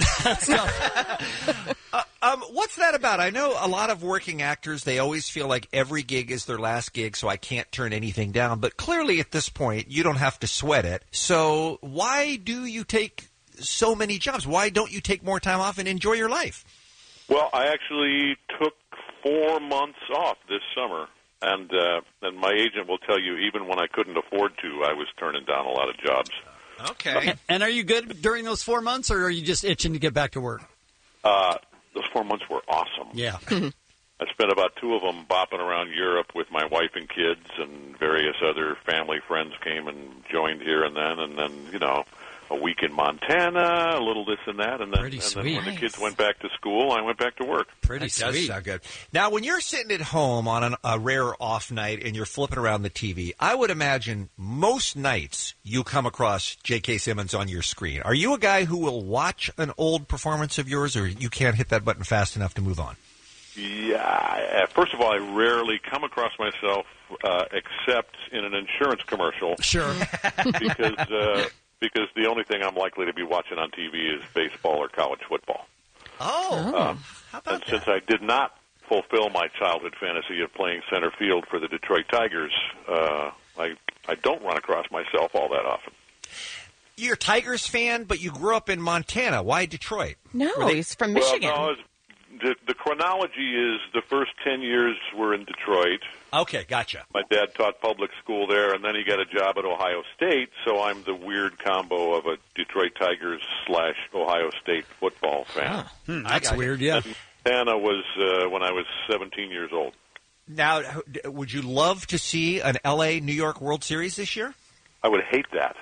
uh, um, what's that about? I know a lot of working actors, they always feel like every gig is their last gig, so I can't turn anything down. But clearly at this point, you don't have to sweat it. So why do you take so many jobs? Why don't you take more time off and enjoy your life? Well, I actually took four months off this summer. And uh, and my agent will tell you, even when I couldn't afford to, I was turning down a lot of jobs. Okay. And, and are you good during those four months, or are you just itching to get back to work? Uh, those four months were awesome. Yeah. I spent about two of them bopping around Europe with my wife and kids, and various other family friends came and joined here and then, and then, you know, a week in Montana, a little this and that, and then, Pretty and then sweet. when the kids went back to school, I went back to work. Pretty That does sweet. sound good. Now, when you're sitting at home on an, a rare off night and you're flipping around the T V, I would imagine most nights you come across J K. Simmons on your screen. Are you a guy who will watch an old performance of yours, or you can't hit that button fast enough to move on? Yeah. First of all, I rarely come across myself uh, except in an insurance commercial. Sure. because uh, because the only thing I'm likely to be watching on T V is baseball or college football. Oh, Um, how about and that? since I did not fulfill my childhood fantasy of playing center field for the Detroit Tigers, uh, I I don't run across myself all that often. You're a Tigers fan, but you grew up in Montana. Why Detroit? No, Were they- he's from Well, Michigan. no, it's, the, the chronology is the first ten years were in Detroit. Okay, gotcha. My dad taught public school there, and then he got a job at Ohio State, so I'm the weird combo of a Detroit Tigers slash Ohio State football fan. Hmm, that's weird, yeah. Montana was uh, when I was seventeen years old. Now, would you love to see an L A New York World Series this year? I would hate that.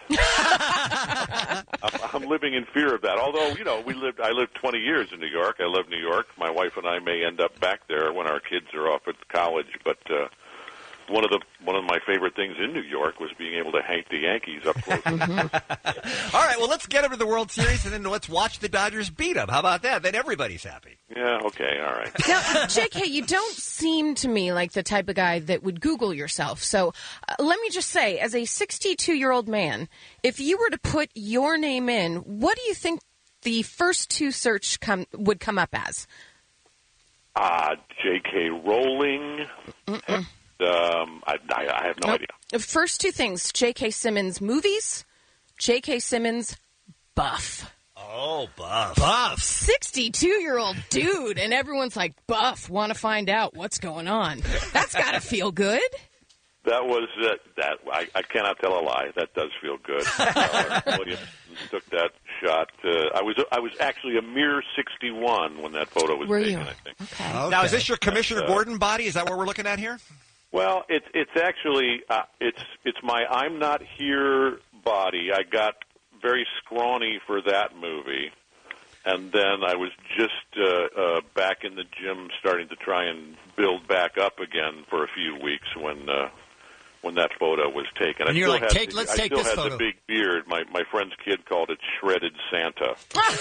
I'm, I'm living in fear of that. Although, you know, we lived. I lived twenty years in New York. I love New York. My wife and I may end up back there when our kids are off at college. But uh, one of the one of my favorite things in New York was being able to hang the Yankees up close. All right, well, let's get them to the World Series, and then let's watch the Dodgers beat them. How about that? Then everybody's happy. Yeah. Okay. All right. Now, J K, you don't seem to me like the type of guy that would Google yourself. So uh, let me just say, as a sixty-two-year-old man, if you were to put your name in, what do you think the first two search come would come up as? Uh, J K. Rowling. Mm-mm. Um, I, I, I have no Nope. idea. The first two things, J K. Simmons movies, J K. Simmons buff. Oh, Buff. Buff. sixty-two-year-old dude, and everyone's like, Buff, want to find out what's going on. That's got to feel good. That was uh, that. I, I cannot tell a lie. That does feel good. uh, Williams took that shot. Uh, I was I was actually a mere sixty-one when that photo was Were taken. you? I think. Okay. Now, is this your Commissioner Uh, Gordon body? Is that what we're looking at here? Well, it's it's actually uh, it's it's my I'm Not Here body. I got very scrawny for that movie, and then I was just uh, uh, back in the gym starting to try and build back up again for a few weeks when uh, when that photo was taken. And I you're still like, had "Take- the, let's I take still this had photo." the big beard. My my friend's kid called it Shredded Santa.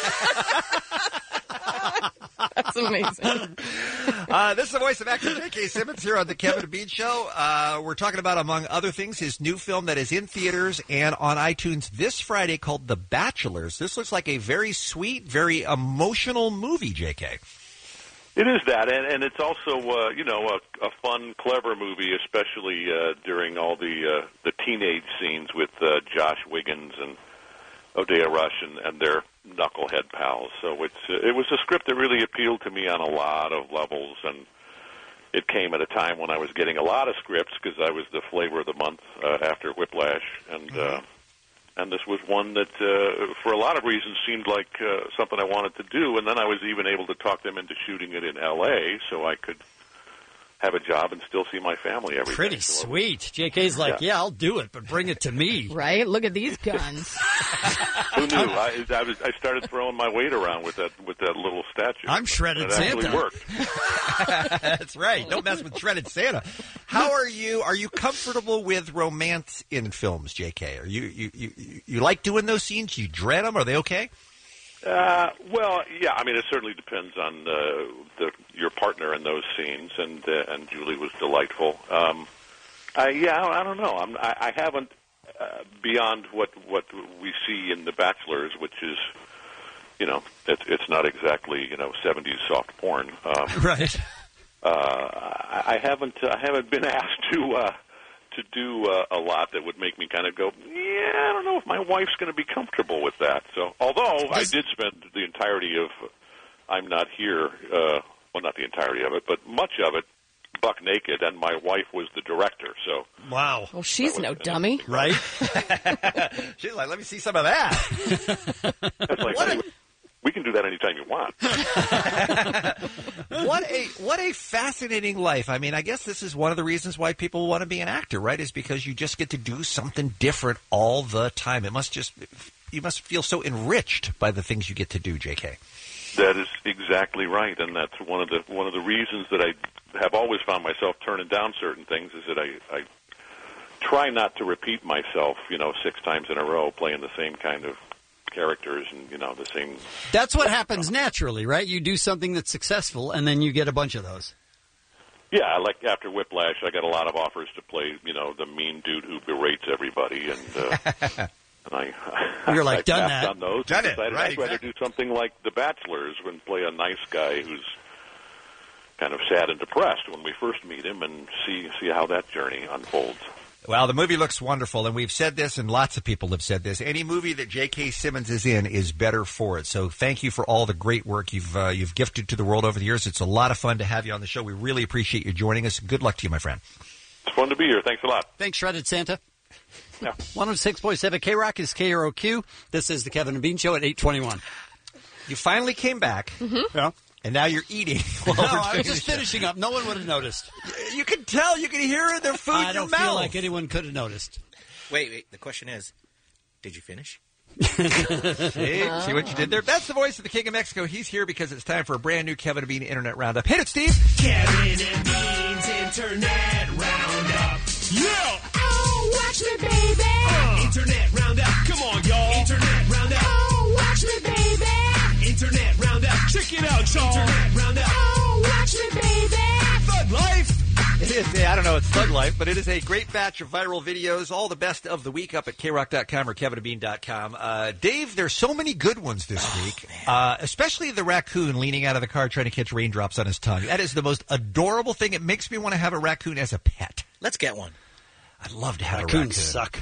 That's amazing. Uh, this is the voice of actor J K. Simmons here on the Kevin and Bean Show. Uh, we're talking about, among other things, his new film that is in theaters and on iTunes this Friday called The Bachelors. This looks like a very sweet, very emotional movie, J K. It is that, and, and it's also uh, you know a, a fun, clever movie, especially uh, during all the uh, the teenage scenes with uh, Josh Wiggins and Odeya Rush and, and their knucklehead pals. So it's uh, it was a script that really appealed to me on a lot of levels, and it came at a time when I was getting a lot of scripts because I was the flavor of the month uh, after Whiplash, and uh, and this was one that, uh, for a lot of reasons, seemed like uh, something I wanted to do. And then I was even able to talk them into shooting it in L A so I could have a job and still see my family every day. Pretty So sweet. J K's like, Yeah. yeah, I'll do it, but bring it to me. Right? Look at these guns. Who knew? I, I, was, I started throwing my weight around with that with that little statue. I'm Shredded It actually Santa. worked. That's right. Don't mess with Shredded Santa. How are you? Are you comfortable with romance in films, J K? Are you you you, you like doing those scenes? You dread them? Are they okay? Uh, well, yeah. I mean, it certainly depends on uh, the, your partner in those scenes, and uh, and Julie was delightful. Um, I, yeah, I, I don't know. I'm, I, I haven't uh, beyond what what we see in The Bachelors, which is, you know, it's it's not exactly you know seventies soft porn. Um, Right. uh, I, I haven't I haven't been asked to. Uh, to do uh, a lot that would make me kind of go, yeah, I don't know if my wife's going to be comfortable with that. So, although I did spend the entirety of I'm Not Here, uh, well, not the entirety of it, but much of it, buck naked, and my wife was the director. So, Wow. Well, she's no dummy. Right? She's like, let me see some of that. that's like, hey, we can do that anytime you want. What a what a fascinating life. I mean, I guess this is one of the reasons why people want to be an actor, right? Is because you just get to do something different all the time. It must just you must feel so enriched by the things you get to do, J K. That is exactly right, and that's one of the one of the reasons that I have always found myself turning down certain things is that I, I try not to repeat myself, you know, six times in a row, playing the same kind of characters and, you know, the same... That's what happens naturally, right? You do something that's successful, and then you get a bunch of those. Yeah, like after Whiplash, I got a lot of offers to play, you know, the mean dude who berates everybody, and, uh, and I... You're like, I done passed that. on those Done and it, decided right, I'd rather exactly. do something like The Bachelors and play a nice guy who's kind of sad and depressed when we first meet him and see see how that journey unfolds. Well, the movie looks wonderful, and we've said this, and lots of people have said this. Any movie that J K. Simmons is in is better for it. So thank you for all the great work you've uh, you've gifted to the world over the years. It's a lot of fun to have you on the show. We really appreciate you joining us. Good luck to you, my friend. It's fun to be here. Thanks a lot. Thanks, Shredded Santa. Yeah. one oh six point seven K-Rock is K R O Q. This is the Kevin and Bean Show at eight twenty-one. You finally came back. Mm-hmm. Yeah. And now you're eating. No, I was just finishing up. No one would have noticed. You can tell. You can hear their food I in your don't mouth. feel like anyone could have noticed. Wait, wait. The question is, did you finish? See? See what you did there? That's the voice of the King of Mexico. He's here because it's time for a brand new Kevin and Bean Internet Roundup. Hit it, Steve. Kevin and Bean's Internet Roundup. Yeah! Oh, watch me, baby! Uh, Internet Roundup. Come on, y'all. Internet Roundup. Oh, watch me, baby! Internet Roundup. Check it out, y'all. Internet Roundup. Oh, watch me, baby! Thug Life. It is, I don't know, it's Thug Life, but it is a great batch of viral videos, all the best of the week up at K rock dot com or kevin and bean dot com. Uh, Dave, there's so many good ones this oh, week, uh, especially the raccoon leaning out of the car trying to catch raindrops on his tongue. That is the most adorable thing. It makes me want to have a raccoon as a pet. Let's get one. I'd love to have Raccoons a raccoon. suck.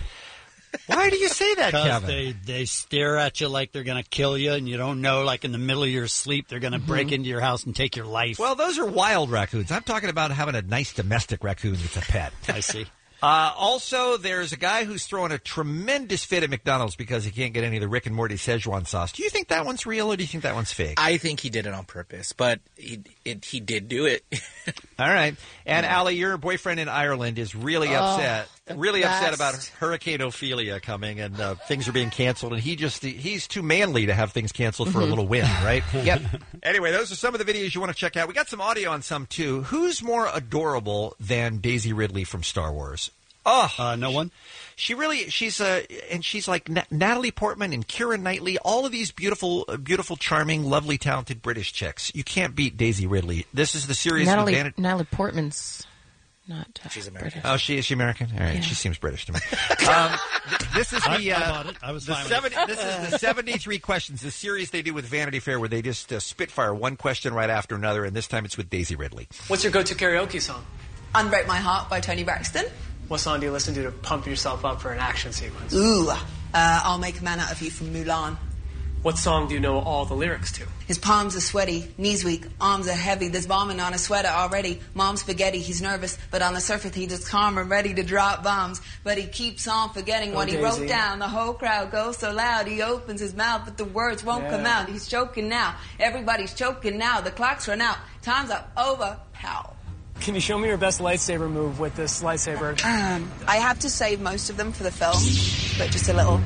Why do you say that, Because Kevin? they, they stare at you like they're going to kill you, and you don't know, like in the middle of your sleep, they're going to mm-hmm. break into your house and take your life. Well, those are wild raccoons. I'm talking about having a nice domestic raccoon that's a pet. I see. Uh, also, there's a guy who's throwing a tremendous fit at McDonald's because he can't get any of the Rick and Morty Szechuan sauce. Do you think that one's real, or do you think that one's fake? I think he did it on purpose, but he it, he did do it. All right. And, Allie, your boyfriend in Ireland is really Oh, upset, really best. upset about Hurricane Ophelia coming, and uh, things are being canceled, and he just he's too manly to have things canceled for Mhm. a little wind, right? Yep. Anyway, those are some of the videos you want to check out. We got some audio on some, too. Who's more adorable than Daisy Ridley from Star Wars? Oh, uh, no one. She really, she's uh, and she's like Na- Natalie Portman and Keira Knightley, all of these beautiful, uh, beautiful, charming, lovely, talented British chicks. You can't beat Daisy Ridley. This is the series. Natalie, with Van- Natalie Portman's not. Uh, She's American. Oh, she is she American? All right, Yeah. she seems British to me. um, th- this is I- the. I Uh, bought it. I was the fine with seventy, it. This is the seventy-three questions. The series they do with Vanity Fair, where they just uh, spitfire one question right after another, and this time it's with Daisy Ridley. What's your go-to karaoke song? Unbreak My Heart by Tony Braxton. What song do you listen to to pump yourself up for an action sequence? Ooh, uh, I'll Make a Man Out of You from Mulan. What song do you know all the lyrics to? His palms are sweaty, knees weak, arms are heavy. There's bombing on his sweater already. Mom's spaghetti, he's nervous, but on the surface he just calm and ready to drop bombs. But he keeps on forgetting Oh, what he Daisy. wrote down. The whole crowd goes so loud, he opens his mouth, but the words won't Yeah. come out. He's choking now. Everybody's choking now. The clock's run out. Time's up. Over. Pow. Can you show me your best lightsaber move with this lightsaber? Um, I have to save most of them for the film, but just a little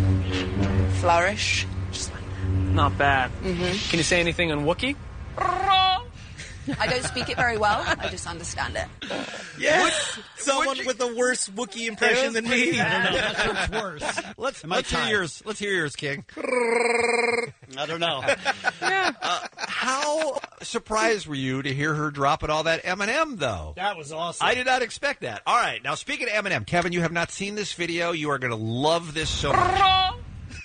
flourish. Not bad. Mhm. Can you say anything on Wookiee? I don't speak it very well. I just understand it. Yes, someone with a worse Wookiee impression than me. I don't know. That's what's worse. Let's Am I let's hear tied? yours. Let's hear yours, King. I don't know. Uh, how surprised were you to hear her dropping all that Eminem, though? That was awesome. I did not expect that. All right, now speaking of Eminem, Kevin, you have not seen this video. You are going to love this so much.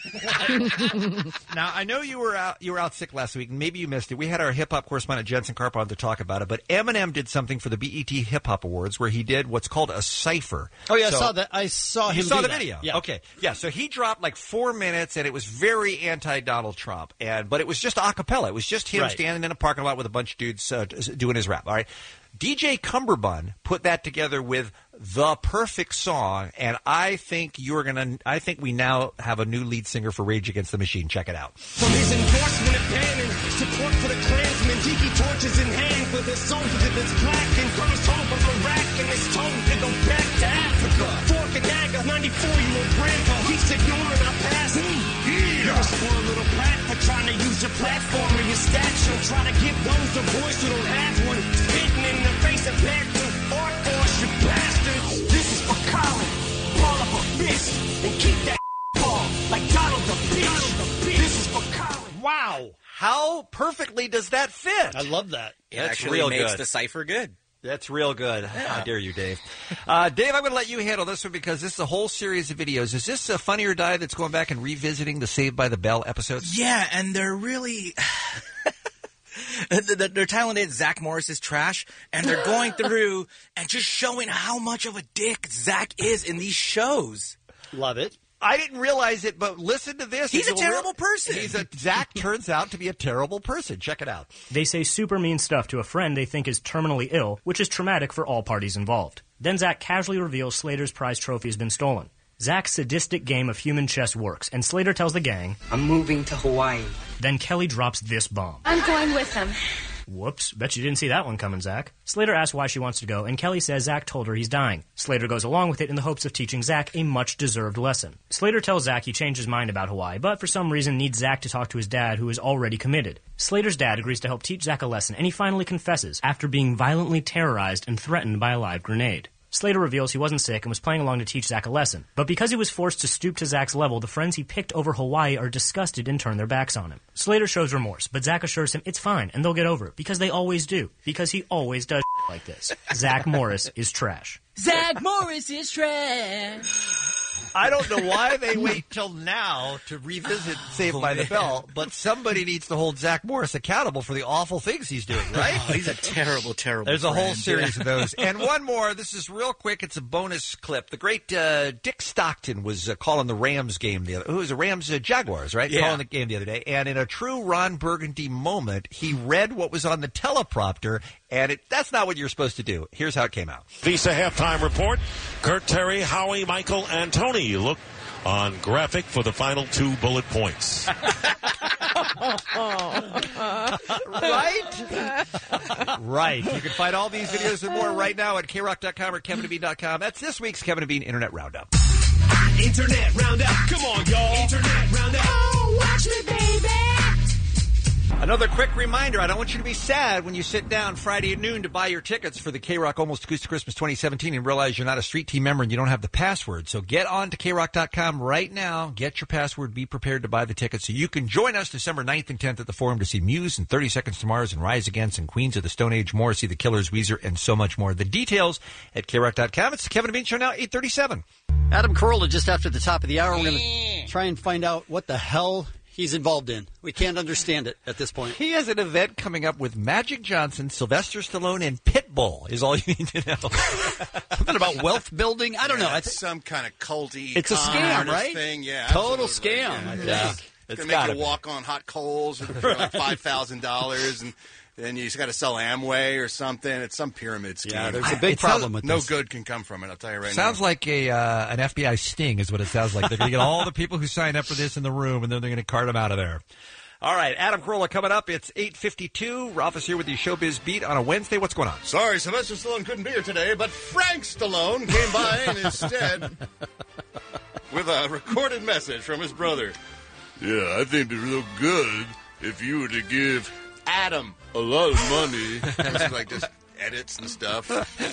Now, I know you were out you were out sick last week, and maybe you missed it. We had our hip-hop correspondent, Jensen Karp, on to talk about it, but Eminem did something for the B E T Hip-Hop Awards where he did what's called a cipher. Oh, yeah, So- I saw that. I saw You him saw do the that. video? Yeah. Okay. Yeah, so he dropped like four minutes, and it was very anti-Donald Trump, and but it was just a cappella. It was just him Right. standing in a parking lot with a bunch of dudes uh, doing his rap, all right? D J Cumberbund put that together with the perfect song, and I think you're gonna. I think we now have a new lead singer for Rage Against the Machine. Check it out. From his endorsement of banning support for the Klansmen, tiki torches in hand with his soldiers of his plaque, and from his home of Iraq and his told to go back to Africa. Fork and dagger, ninety-four, you old grandpa keeps ignoring our past. You're a spoiled little brat for trying to use your platform and your stature, try to give those a voice who don't have one, spitting in the face of Panther or force, you bastards. This is for Colin, ball up a fist, and keep that ball like Donald the bitch. This is for Colin. Wow, how perfectly does that fit? I love that. It That's actually real makes good. the cipher good. That's real good. How dare you, Dave? Uh, Dave, I'm going to let you handle this one because this is a whole series of videos. Is this a Funny or Die that's going back and revisiting the Saved by the Bell episodes? Yeah, and they're really They're telling it Zach Morris is trash, and they're going through and just showing how much of a dick Zach is in these shows. Love it. I didn't realize it, but listen to this. He's a real- terrible person. He's a Zach turns out to be a terrible person. Check it out. They say super mean stuff to a friend they think is terminally ill, which is traumatic for all parties involved. Then Zach casually reveals Slater's prize trophy has been stolen. Zach's sadistic game of human chess works, and Slater tells the gang, "I'm moving to Hawaii." Then Kelly drops this bomb. I'm going with them. Whoops, bet you didn't see that one coming, Zach. Slater asks why she wants to go, and Kelly says Zach told her he's dying. Slater goes along with it in the hopes of teaching Zach a much-deserved lesson. Slater tells Zach he changed his mind about Hawaii, but for some reason needs Zach to talk to his dad, who is already committed. Slater's dad agrees to help teach Zach a lesson, and he finally confesses, after being violently terrorized and threatened by a live grenade. Slater reveals he wasn't sick and was playing along to teach Zach a lesson. But because he was forced to stoop to Zach's level, the friends he picked over Hawaii are disgusted and turn their backs on him. Slater shows remorse, but Zach assures him it's fine and they'll get over it, because they always do. Because he always does like this. Zach Morris is trash. Zach Morris is trash. I don't know why they wait till now to revisit Saved Oh, by the man. Bell, but somebody needs to hold Zach Morris accountable for the awful things he's doing, right? Oh, he's a terrible, terrible There's a whole friend. series Yeah. of those. And one more. This is real quick. It's a bonus clip. The great uh, Dick Stockton was uh, calling the Rams game the other. Who was the Rams uh, Jaguars, right? Yeah. Calling the game the other day. And in a true Ron Burgundy moment, he read what was on the teleprompter, and it, that's not what you're supposed to do. Here's how it came out. Visa halftime report. Kurt Terry, Howie, Michael, and Tony look on graphic for the final two bullet points. Right? Right. You can find all these videos and more right now at K rock dot com or Kevin and Bean dot com. That's this week's Kevin and Bean Internet Roundup. Internet Roundup. Come on, y'all. Internet Roundup. Oh, watch me, baby. Another quick reminder, I don't want you to be sad when you sit down Friday at noon to buy your tickets for the K-Rock Almost Acoustic Christmas twenty seventeen and realize you're not a Street Team member and you don't have the password. So get on to K rock dot com right now, get your password, be prepared to buy the tickets so you can join us December ninth and tenth at the Forum to see Muse and thirty Seconds to Mars and Rise Against and Queens of the Stone Age, Morrissey, The Killers, Weezer, and so much more. The details at K rock dot com. It's the Kevin and Bean Show now, eight thirty-seven. Adam Carolla, just after the top of the hour, we're going to try and find out what the hell he's involved in. We can't understand it at this point. He has an event coming up with Magic Johnson, Sylvester Stallone, and Pitbull is all you need to know. Something about wealth building? I don't know. Yeah, it's some kind of culty It's a con scam, artist right? thing. Yeah, Total absolutely. scam, Yeah. I think. Yeah. It's It's going gotta to make you be. walk on hot coals for like five thousand dollars, and then you just got to sell Amway or something. It's some pyramid scheme. Yeah, there's a big It problem sounds- with No this. good can come from it, I'll tell you right Sounds now. like a uh, an F B I sting is what it sounds like. They're going to get all the people who signed up for this in the room, and then they're going to cart them out of there. All right, Adam Carolla coming up. It's eight fifty-two. Ralph is here with the Showbiz Beat on a Wednesday. What's going on? Sorry, Sylvester Stallone couldn't be here today, but Frank Stallone came by in instead with a recorded message from his brother. Yeah, I think it'd be real good if you were to give Adam a lot of money. This is like just edits and stuff.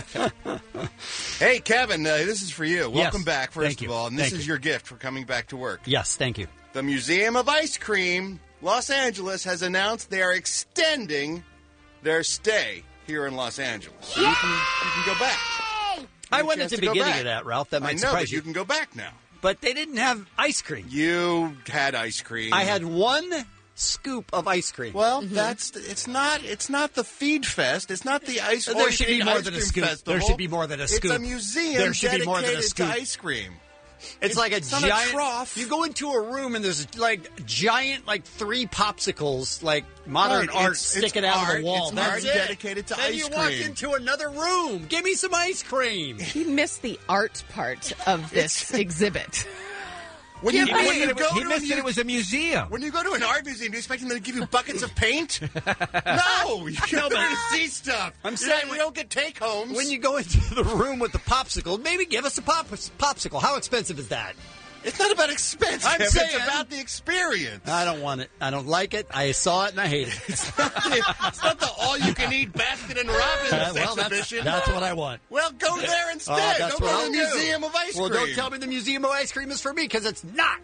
Hey, Kevin, uh, this is for you. Welcome Yes. back, first Thank of you. all. And Thank this is you. your gift for coming back to work. Yes, thank you. The Museum of Ice Cream, Los Angeles, has announced they are extending their stay here in Los Angeles. So you can, you can go back. I You went chance at the to go beginning back. of that, Ralph. That might I know, surprise but you. you can go back now. But they didn't have ice cream. You had ice cream. I had one scoop of ice cream. Well, that's it's not it's not the Feed Fest. It's not the ice. There all you should can be eat more ice than a cream scoop. Festival. There should be more than a scoop. It's a museum There should be more than a dedicated scoop. to ice cream. It's like a It's not giant a trough. You go into a room and there's like giant, like three popsicles, like modern Right, art it's- it's sticking out of art. the wall. It's That's art it. dedicated to then ice you walk cream. into another room. Give me some ice cream. He missed the art part of this exhibit. When He you, missed when you it- go he to missed a it. mu- It was a museum. When you go to an art museum, do you expect them to give you buckets of paint? No, you go there to see stuff. I'm You're saying not- we don't get take homes. When you go into the room with the popsicle, maybe give us a pop- popsicle. How expensive is that? It's not about expense. I'm Kevin. saying- it's about the experience. I don't want it. I don't like it. I saw it and I hate it. It's not the, it's not the all-you-can-eat Baskin and Robbins Uh, well, that's, exhibition. that's what I want. Well, go there instead. Uh, that's Don't what go I'll to the do. Museum of Ice Well, Cream. don't tell me the Museum of Ice Cream is for me, because it's not.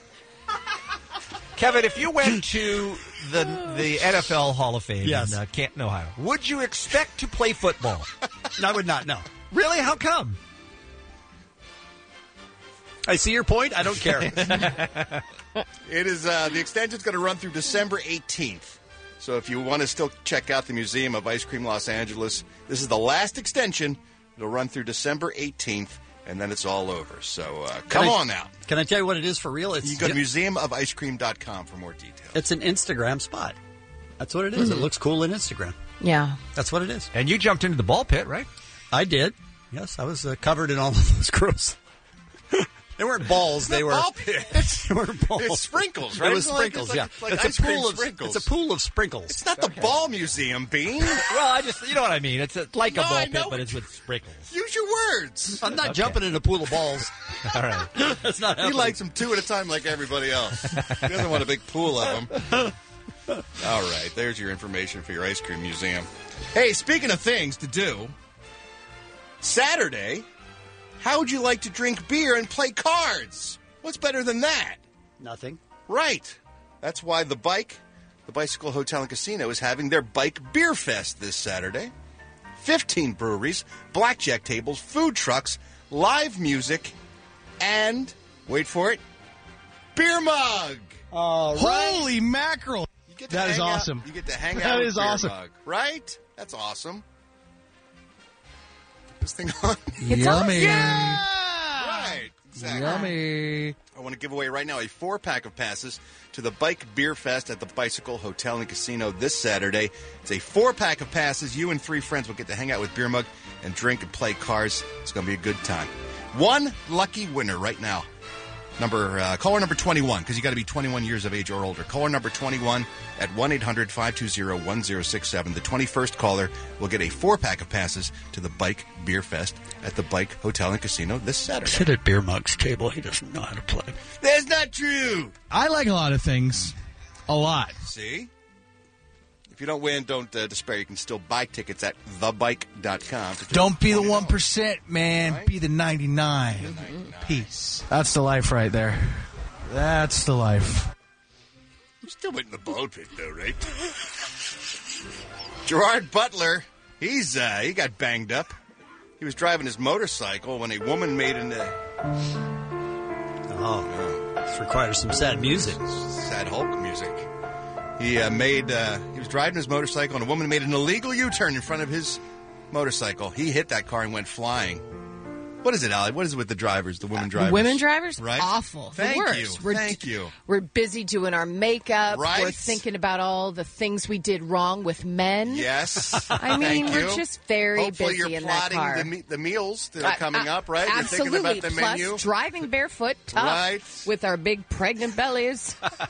Kevin, if you went to the the N F L Hall of Fame Yes. in uh, Canton, Ohio, would you expect to play football? I would not, no. Really? How come? I see your point. I don't care. It is uh, the extension's going to run through December eighteenth. So if you want to still check out the Museum of Ice Cream Los Angeles, this is the last extension. It'll run through December eighteenth, and then it's all over. So uh, come Can I- on out. Can I tell you what it is for real? It's You go to museum of ice cream dot com for more details. It's an Instagram spot. That's what it is. Mhm. It looks cool in Instagram. Yeah. That's what it is. And you jumped into the ball pit, right? I did. Yes, I was uh, covered in all of those gross. They weren't balls. They were ball pits. They were balls. It's sprinkles, right? It was It's like- sprinkles. it's yeah, like- like it's ice a cream pool of sprinkles. It's a pool of sprinkles. It's not the ball museum, Bean. Well, I just, you know what I mean. It's a, like No, a ball I pit, know. but it's with sprinkles. Use your words. I'm not Okay. jumping in a pool of balls. All right. That's not He happening. likes them two at a time like everybody else. He doesn't want a big pool of them. All right, there's your information for your ice cream museum. Hey, speaking of things to do, Saturday, how would you like to drink beer and play cards? What's better than that? Nothing. Right. That's why the Bike, the Bicycle Hotel and Casino, is having their Bike Beer Fest this Saturday. fifteen breweries, blackjack tables, food trucks, live music, and, wait for it, beer mug. All Holy mackerel! You get to That is hang out- awesome. you get to hang That out with is beer awesome. mug, right? That's awesome. This thing on. Yummy. Yeah! Right. Exactly. Yummy. I want to give away right now a four-pack of passes to the Bike Beer Fest at the Bicycle Hotel and Casino this Saturday. It's a four-pack of passes. You and three friends will get to hang out with Beer Mug and drink and play cards. It's going to be a good time. One lucky winner right now. Number uh, caller number twenty-one, because you got to be twenty-one years of age or older. Caller number twenty-one at one eight hundred five two zero one zero six seven. The twenty-first caller will get a four-pack of passes to the Bike Beer Fest at the Bike Hotel and Casino this Saturday. Sit at Beer Mug's table. He doesn't know how to play. That's not true. I like a lot of things. A lot. See? If you don't win, don't uh, despair. You can still buy tickets at the bike dot com. Don't be the one percent, man. Be the ninety-nine. Peace. That's the life right there. That's the life. You're still waiting the ball pit, though, right? Gerard Butler, he's uh, he got banged up. He was driving his motorcycle when a woman made an. Uh, Oh, this requires some sad music. Sad Hulk music. He uh, made. Uh, he was driving his motorcycle, and a woman made an illegal U-turn in front of his motorcycle. He hit that car and went flying. What is it, Allie? What is it with the drivers, the women drivers? Women drivers? Right? Awful. The Thank worst. you. We're Thank d- you. We're busy doing our makeup. Right. We're thinking about all the things we did wrong with men. Yes. I mean, Thank we're you. just very Hopefully busy you're in that plotting car. The, me- the meals that are Uh, coming uh, up, right? Absolutely. You're thinking about the Plus, menu. driving barefoot, tough, Right. with our big pregnant bellies.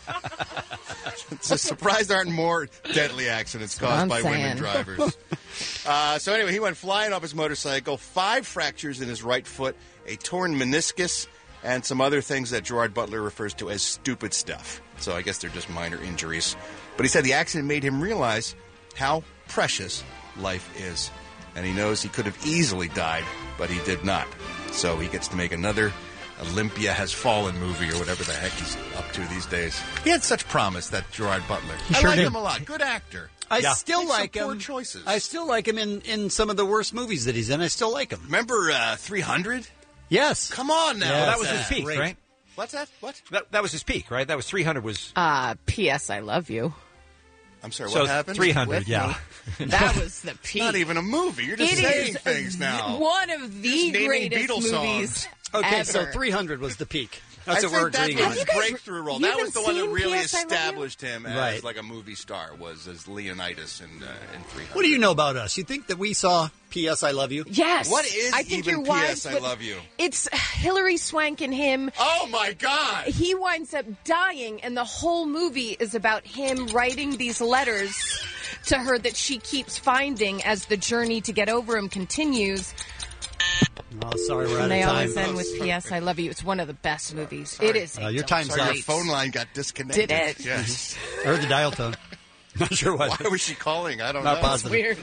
It's a surprise there aren't more deadly accidents what caused I'm by women saying. drivers. uh, so anyway, he went flying off his motorcycle, five fractures in his right foot, a torn meniscus, and some other things that Gerard Butler refers to as stupid stuff. So I guess they're just minor injuries. But he said the accident made him realize how precious life is. And he knows he could have easily died, but he did not. So he gets to make another Olympia Has Fallen movie or whatever the heck he's up to these days. He had such promise, that Gerard Butler. He I sure like did. him a lot. Good actor. I Yeah. still Makes some like poor him. choices. I still like him in, in some of the worst movies that he's in. I still like him. Remember uh, three hundred? Yes. Come on now. Yes, Well, that was his that's peak, great. right? What's that? What? That, that was his peak, right? That was three hundred was... Uh, P S. I love you. I'm sorry, So what happened? three hundred, With yeah. That was the peak. Not even a movie. You're just It saying is things now. one of the Just naming greatest Beatles movies songs. Okay, ever. so three hundred was the peak. That's I what we're think that agreeing was on. his Have you guys- breakthrough role. you That was the one that haven't really seen P S I Love You? established him as Right. like a movie star, was as Leonidas in, uh, in three hundred. What do you know about us? You think that we saw P S I Love You? Yes. What is I think even you're wise, P S I but Love You? It's Hillary Swank and him. Oh, my God! He winds up dying, and the whole movie is about him writing these letters to her that she keeps finding as the journey to get over him continues. Oh, sorry, we're out And they of time. always end with P S I Love You. It's one of the best movies. It is. Uh, a your time's Sorry, up. your phone line got disconnected. Did it? Yes. I heard the dial tone. Not sure why. Why was she calling? I don't Not know. positive. Weird.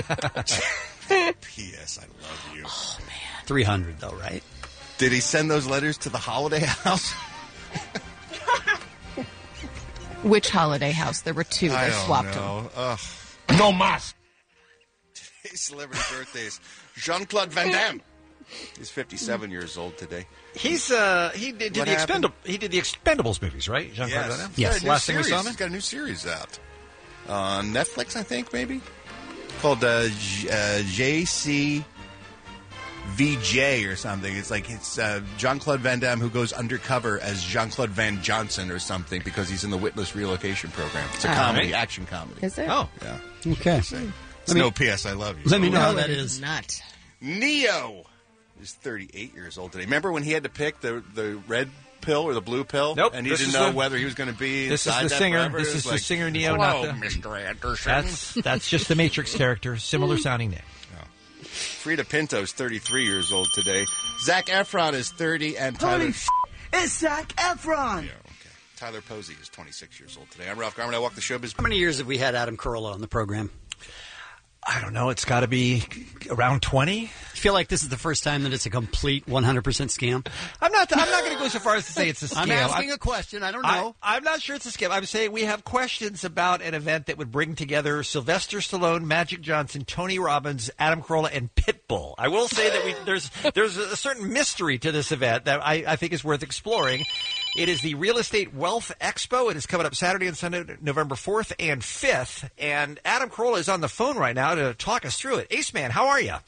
P S I love you. Oh, man. three hundred, though, right? Did he send those letters to the Holiday House? Which holiday house? There were two. I They don't swapped them. know. Ugh. No mas. Today's celebrity birthdays. Jean-Claude Van Damme. He's fifty-seven years old today. He's uh he did, did What the happened? Expendable he did the Expendables movies, right? Jean-Claude Van Damme? He's got a new Last thing we series. saw him in? He's got a new series out. on Netflix, I think, maybe, called uh, J- uh, J C V J or something. It's like it's uh, Jean-Claude Van Damme who goes undercover as Jean-Claude Van Johnson or something because he's in the Witless Relocation Program. It's a Oh. comedy, Right. action comedy. Is it? Oh. Yeah. Okay. It's Let me- no P S I love you. let me know how No, that it is. Not. Neo is thirty-eight years old today. Remember when he had to pick the the red pill or the blue pill? Nope, And he this didn't is know the- whether he was going to be This is inside the that singer. forever? This It is was the like, singer Neo, Hello, not the Mister Anderson. That's that's just the Matrix character, similar sounding name. Frida Pinto's thirty-three years old today. Zac Efron is thirty, and Tyler, Holy f- it's Zac Efron. Tyler Posey is twenty-six years old today. I'm Ralph Garman. I walk the showbiz. How many years have we had Adam Carolla on the program? I don't know. It's got to be around twenty. I feel like this is the first time that it's a complete one hundred percent scam. I'm not. I'm not going to go so far as to say it's a scam. I'm asking I'm- a question. I don't know. I, I'm not sure it's a scam. I'm saying we have questions about an event that would bring together Sylvester Stallone, Magic Johnson, Tony Robbins, Adam Carolla, and Pitbull. I will say that we, there's there's a certain mystery to this event that I, I think is worth exploring. It is the Real Estate Wealth Expo. It is coming up Saturday and Sunday, November fourth and fifth. And Adam Carolla is on the phone right now to talk us through it. Ace Man, how are you?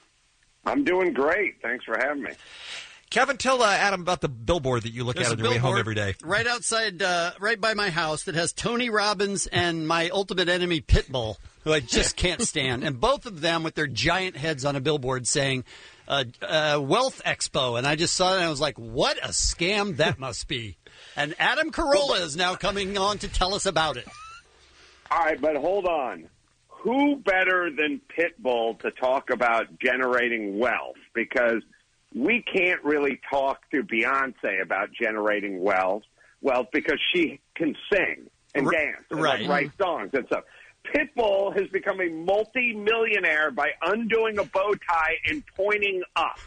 I'm doing great. Thanks for having me. Kevin, tell uh, Adam about the billboard that you look There's at a on your way home billboard every day. right outside, uh, right by my house that has Tony Robbins and my ultimate enemy Pitbull, who I just can't stand, and both of them with their giant heads on a billboard saying uh, uh, Wealth Expo. And I just saw it and I was like, what a scam that must be. And Adam Carolla is now coming on to tell us about it. All right, but hold on. Who better than Pitbull to talk about generating wealth? Because we can't really talk to Beyonce about generating wealth, wealth because she can sing and dance and right. like, write songs and stuff. Pitbull has become a multi-millionaire by undoing a bow tie and pointing up.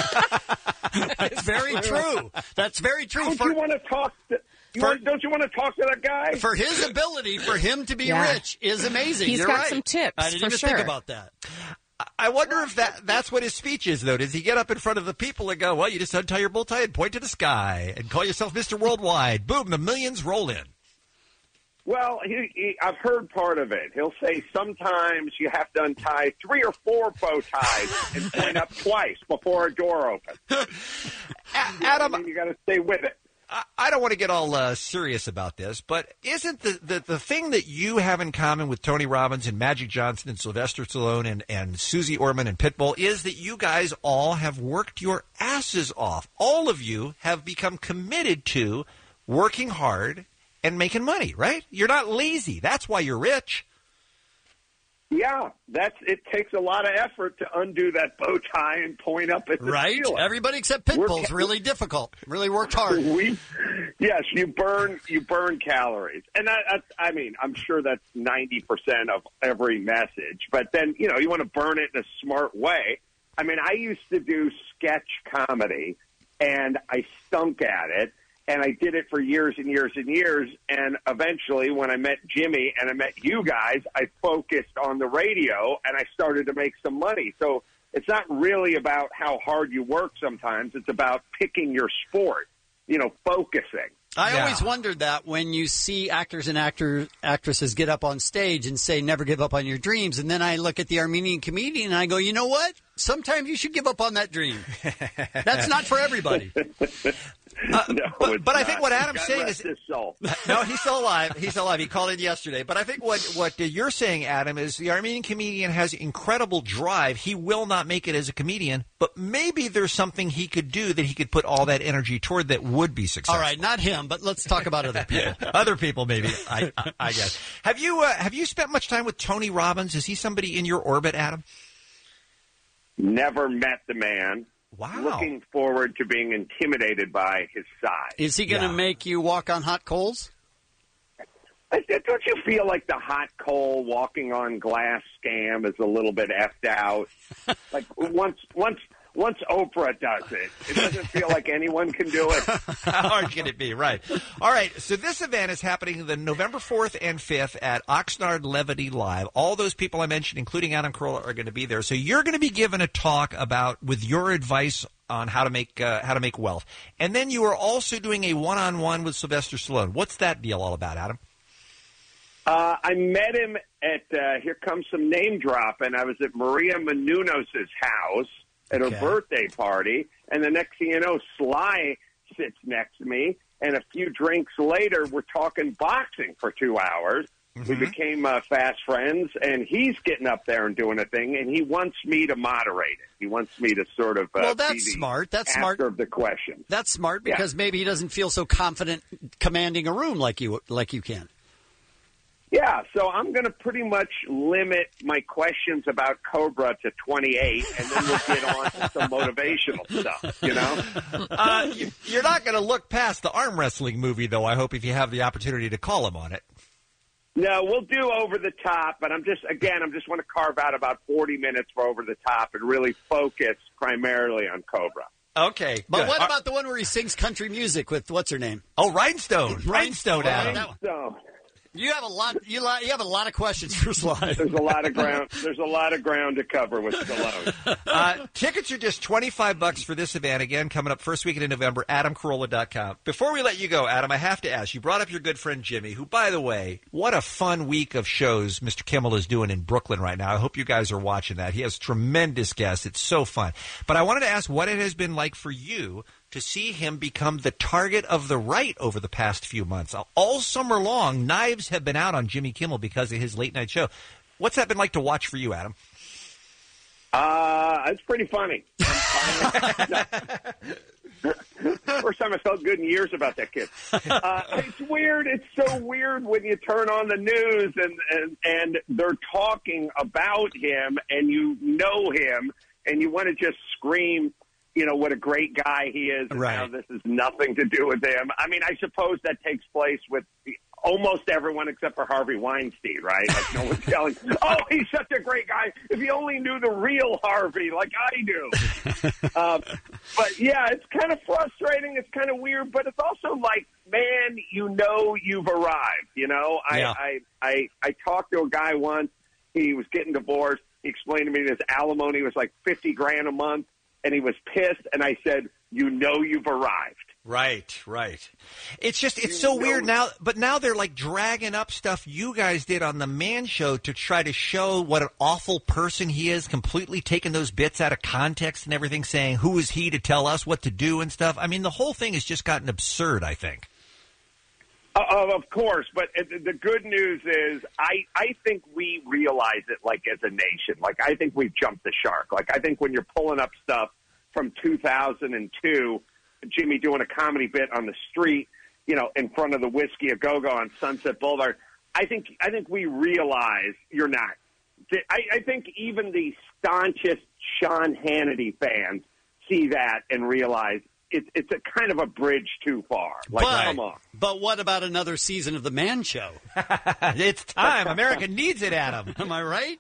That's very true. That's very true. Don't For- you want to talk to? You For- want, don't you want to talk to that guy? For his ability, for him to be Yeah. rich is amazing. He's You're got right. some tips, I didn't for even sure. think about that. I wonder if that that's what his speech is, though. Does he get up in front of the people and go, well, you just untie your bow tie and point to the sky and call yourself Mister Worldwide? Boom, the millions roll in. Well, he, he, I've heard part of it. He'll say sometimes you have to untie three or four bow ties and point up twice before a door opens. Adam, I mean, you got to stay with it. I, I don't want to get all uh, serious about this, but isn't the, the, the thing that you have in common with Tony Robbins and Magic Johnson and Sylvester Stallone and, and Susie Orman and Pitbull is that you guys all have worked your asses off. All of you have become committed to working hard and making money, right? You're not lazy. That's why you're rich. Yeah, that's it. Takes a lot of effort to undo that bow tie and point up at the Right? ceiling. Everybody except Pitbull's We're- really difficult. Really worked hard. We, yes, you burn you burn calories, and that, that's I mean I'm sure that's ninety percent of every message. But then you know you want to burn it in a smart way. I mean I used to do sketch comedy, and I stunk at it, and I did it for years and years and years. And eventually, when I met Jimmy and I met you guys, I focused on the radio, and I started to make some money. So it's not really about how hard you work sometimes. It's about picking your sport, you know, focusing. I Yeah. always wondered that when you see actors and actor, actresses get up on stage and say, never give up on your dreams. And then I look at the Armenian comedian and I go, you know what? Sometimes you should give up on that dream. That's not for everybody. Uh, No, but it's but I not. think what Adam's God saying rest is his soul. no, he's still alive. He's still alive. He called in yesterday. But I think what what you're saying, Adam, is the Armenian comedian has incredible drive. He will not make it as a comedian, but maybe there's something he could do that he could put all that energy toward that would be successful. All right, not him, but let's talk about other people. Other people, maybe. I, I, I guess. Have you uh, have you spent much time with Tony Robbins? Is he somebody in your orbit, Adam? Never met the man. Wow. Looking forward to being intimidated by his size. Is he going to make you walk on hot coals? I- Don't you feel like the hot coal walking on glass scam is a little bit effed out? Like once once once Oprah does it, it doesn't feel like anyone can do it. How hard can it be? Right. All right. So this event is happening the November fourth and fifth at Oxnard Levity Live. All those people I mentioned, including Adam Carolla, are going to be there. So you're going to be given a talk about with your advice on how to make uh, how to make wealth, and then you are also doing a one-on-one with Sylvester Stallone. What's that deal all about, Adam? Uh, I met him at, uh, here comes some name drop, and I was at Maria Menounos' house at Okay. her birthday party, and the next thing you know, Sly sits next to me, and a few drinks later, we're talking boxing for two hours. We became uh, fast friends, and he's getting up there and doing a thing, and he wants me to moderate it. He wants me to sort of uh, Well, be that's the smart. That's answer smart. of the questions. That's smart Yeah. because maybe he doesn't feel so confident commanding a room like you like you can. Yeah, so I'm going to pretty much limit my questions about Cobra to twenty-eight, and then we'll get on to some motivational stuff, you know? Uh, you, you're not going to look past the arm wrestling movie, though, I hope, if you have the opportunity to call him on it. No, we'll do Over the Top, but I'm just, again, I'm just want to carve out about forty minutes for Over the Top and really focus primarily on Cobra. Okay, But good. what Uh, about the one where he sings country music with what's her name? Oh, Rhinestone. Rhinestone, Adam. That one. So, You have a lot. You, li- you have a lot of questions for Sly. there's a lot of ground. There's a lot of ground to cover with Stallone. Uh, tickets are just twenty-five bucks for this event. Again, coming up first weekend in November, adam carolla dot com. Before we let you go, Adam, I have to ask, you brought up your good friend Jimmy, who, by the way, what a fun week of shows Mister Kimmel is doing in Brooklyn right now. I hope you guys are watching that. He has tremendous guests. It's so fun. But I wanted to ask what it has been like for you to see him become the target of the right over the past few months. All summer long, knives have been out on Jimmy Kimmel because of his late-night show. What's that been like to watch for you, Adam? Uh, it's pretty funny. First time I felt good in years about that kid. Uh, it's weird. It's so weird when you turn on the news and, and, and they're talking about him and you know him and you want to just scream, you know, what a great guy he is. And Right. now this has nothing to do with him. I mean, I suppose that takes place with the, almost everyone except for Harvey Weinstein, right? Like no one's telling, oh, he's such a great guy. If he only knew the real Harvey like I do. um, but yeah, it's kind of frustrating. It's kind of weird, but it's also like, man, you know, you've arrived. You know, I, Yeah. I, I, I talked to a guy once. He was getting divorced. He explained to me his alimony was like fifty grand a month, and he was pissed. And I said, you know, you've arrived. Right, right. It's just, it's so weird now, but now they're like dragging up stuff you guys did on the Man Show to try to show what an awful person he is, completely taking those bits out of context and everything, saying, who is he to tell us what to do and stuff. I mean, the whole thing has just gotten absurd, I think. Uh, of course, but uh, the good news is I, I think we realize it, like, as a nation. Like, I think we've jumped the shark. Like, I think when you're pulling up stuff from two thousand two, Jimmy doing a comedy bit on the street, you know, in front of the Whiskey A Go-Go on Sunset Boulevard, I think I think we realize you're not. I, I think even the staunchest Sean Hannity fans see that and realize it's it's a kind of a bridge too far. Like, but, come on. But what about another season of The Man Show? It's time. America needs it, Adam. Am I right?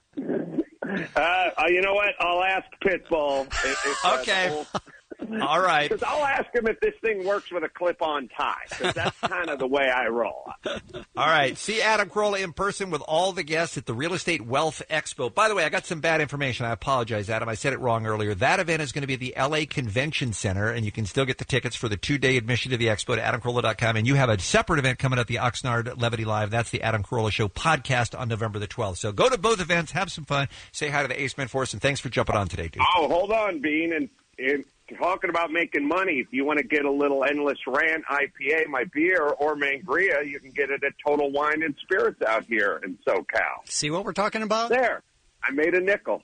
Uh, uh, you know what? I'll ask Pitbull. If, if that's Okay. cool. All right. Because I'll ask him if this thing works with a clip-on tie. Because that's kind of the way I roll. All right. See Adam Carolla in person with all the guests at the Real Estate Wealth Expo. By the way, I got some bad information. I apologize, Adam. I said it wrong earlier. That event is going to be at the L A Convention Center, and you can still get the tickets for the two-day admission to the expo to adam carolla dot com. And you have a separate event coming up, the Oxnard Levity Live. That's the Adam Carolla Show podcast on November the twelfth. So go to both events, have some fun, say hi to the Ace Men for us, and thanks for jumping on today, dude. Oh, hold on, Bean. And, and talking about making money, if you want to get a little Endless Rant I P A, my beer, or Mangria, you can get it at Total Wine and Spirits out here in SoCal. See what we're talking about? There. I made a nickel.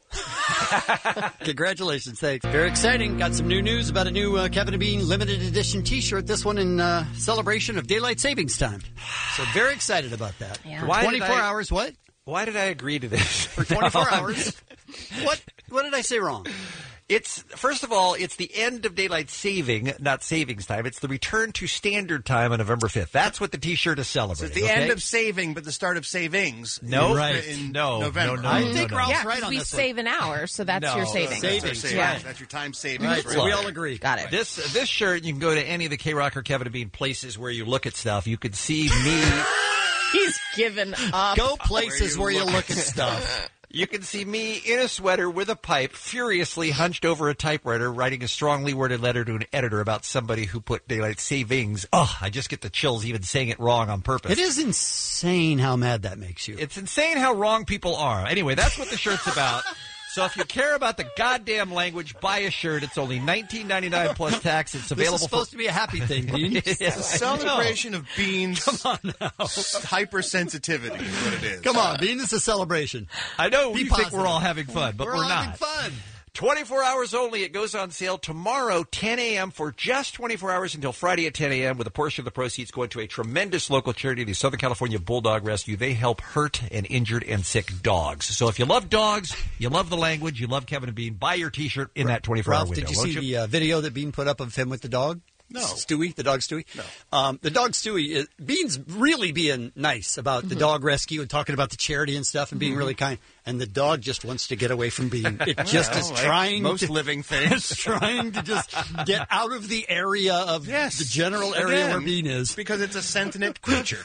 Congratulations. Thanks. Very exciting. Got some new news about a new uh, Kevin and Bean limited edition T-shirt. This one in uh, celebration of Daylight Savings Time. So very excited about that. Yeah. For Why did twenty-four I- hours, what? Why did I agree to this? For twenty-four hours? What? What did I say wrong? It's, first of all, it's the end of daylight saving, not savings time. It's the return to standard time on November fifth. That's what the T-shirt is So celebrating. it's the okay? end of saving, but the start of savings. No, in, right. in No, November. no, no, I no, think no, no. Ralph's yeah, right 'cause on we this one. save an hour, so that's No, your uh, savings. That's your Savings, savings. yeah. That's your time savings. Right, right so we there. all agree. Got it. This this shirt, you can go to any of the K-Rock or Kevin and Bean places where you look at stuff. You could see me. He's given up. Go places where you look at stuff. You can see me in a sweater with a pipe, furiously hunched over a typewriter, writing a strongly worded letter to an editor about somebody who put daylight savings. Oh, I just get the chills even saying it wrong on purpose. It is insane how mad that makes you. It's insane how wrong people are. Anyway, that's what the shirt's about. So if you care about the goddamn language, buy a shirt. It's only nineteen ninety-nine plus tax. It's available. This is supposed for... to be a happy thing, Dean. It's a celebration of Bean's Come on now. hypersensitivity is what it is. Come on, Dean. It's a celebration. I know Be we positive. think we're all having fun, but we're, we're all not. having fun. twenty-four hours only. It goes on sale tomorrow, ten a.m. for just twenty-four hours until Friday at ten a.m. with a portion of the proceeds going to a tremendous local charity, the Southern California Bulldog Rescue. They help hurt and injured and sick dogs. So if you love dogs, you love the language, you love Kevin and Bean, buy your T-shirt in that twenty-four hour Ralph, window. did you won't see the uh, video that Bean put up of him with the dog? No. Stewie, the dog Stewie? No. Um, the dog Stewie, is, Bean's really being nice about the Mhm. dog rescue and talking about the charity and stuff and being Mhm. really kind. And the dog just wants to get away from Bean. It just Well, is like trying most to, living things. It's trying to just get out of the area of Yes. the general area Again, where Bean is. Because it's a sentient creature.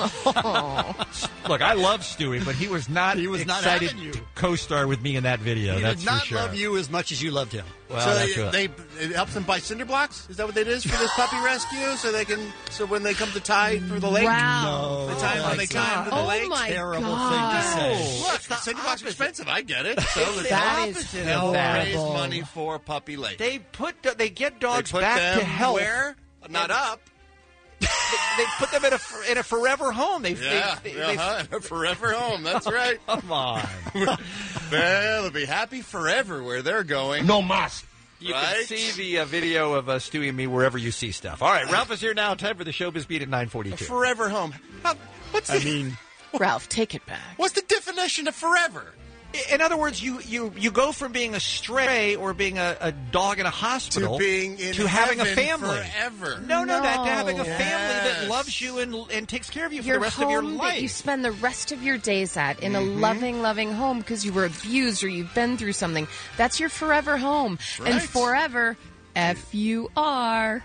Look, I love Stewie, but he was not He was not excited having you. to co-star with me in that video. He that's did not for sure. love you as much as you loved him. Well, so that's they, right. they it helps them buy cinder blocks. Is that what it is for this puppy rescue? So they can so when they come to tie for the lake, Wow. the time when they that's tie for the Oh lake. my Terrible God. thing to say. Look, the cinder blocks are expensive. I get it. So It's the the That is opposite of they'll that. raise horrible. money for Puppy Lake. They put they get They dogs put back them to health. where? Not up. They, they put them in a in a forever home. They, Yeah, they, they, uh-huh. Forever home. That's right. Come on. Well, they'll be happy forever where they're going. No mas. You Right? can see the uh, video of uh, Stewie and me wherever you see stuff. All right, Ralph is here now. Time for the Showbiz Beat at nine forty-two. Forever home. How, what's the, I mean, Ralph, take it back. what's the definition of forever? In other words, you, you, you go from being a stray or being a, a dog in a hospital To being in to having a heaven family. forever. No, no, that to No. having a family that Yes. loves you and and takes care of you for Your the rest home of your that life. you spend the rest of your days at in a Mm-hmm. loving, loving home because you were abused or you've been through something. That's your forever home. And Right. forever, F U R.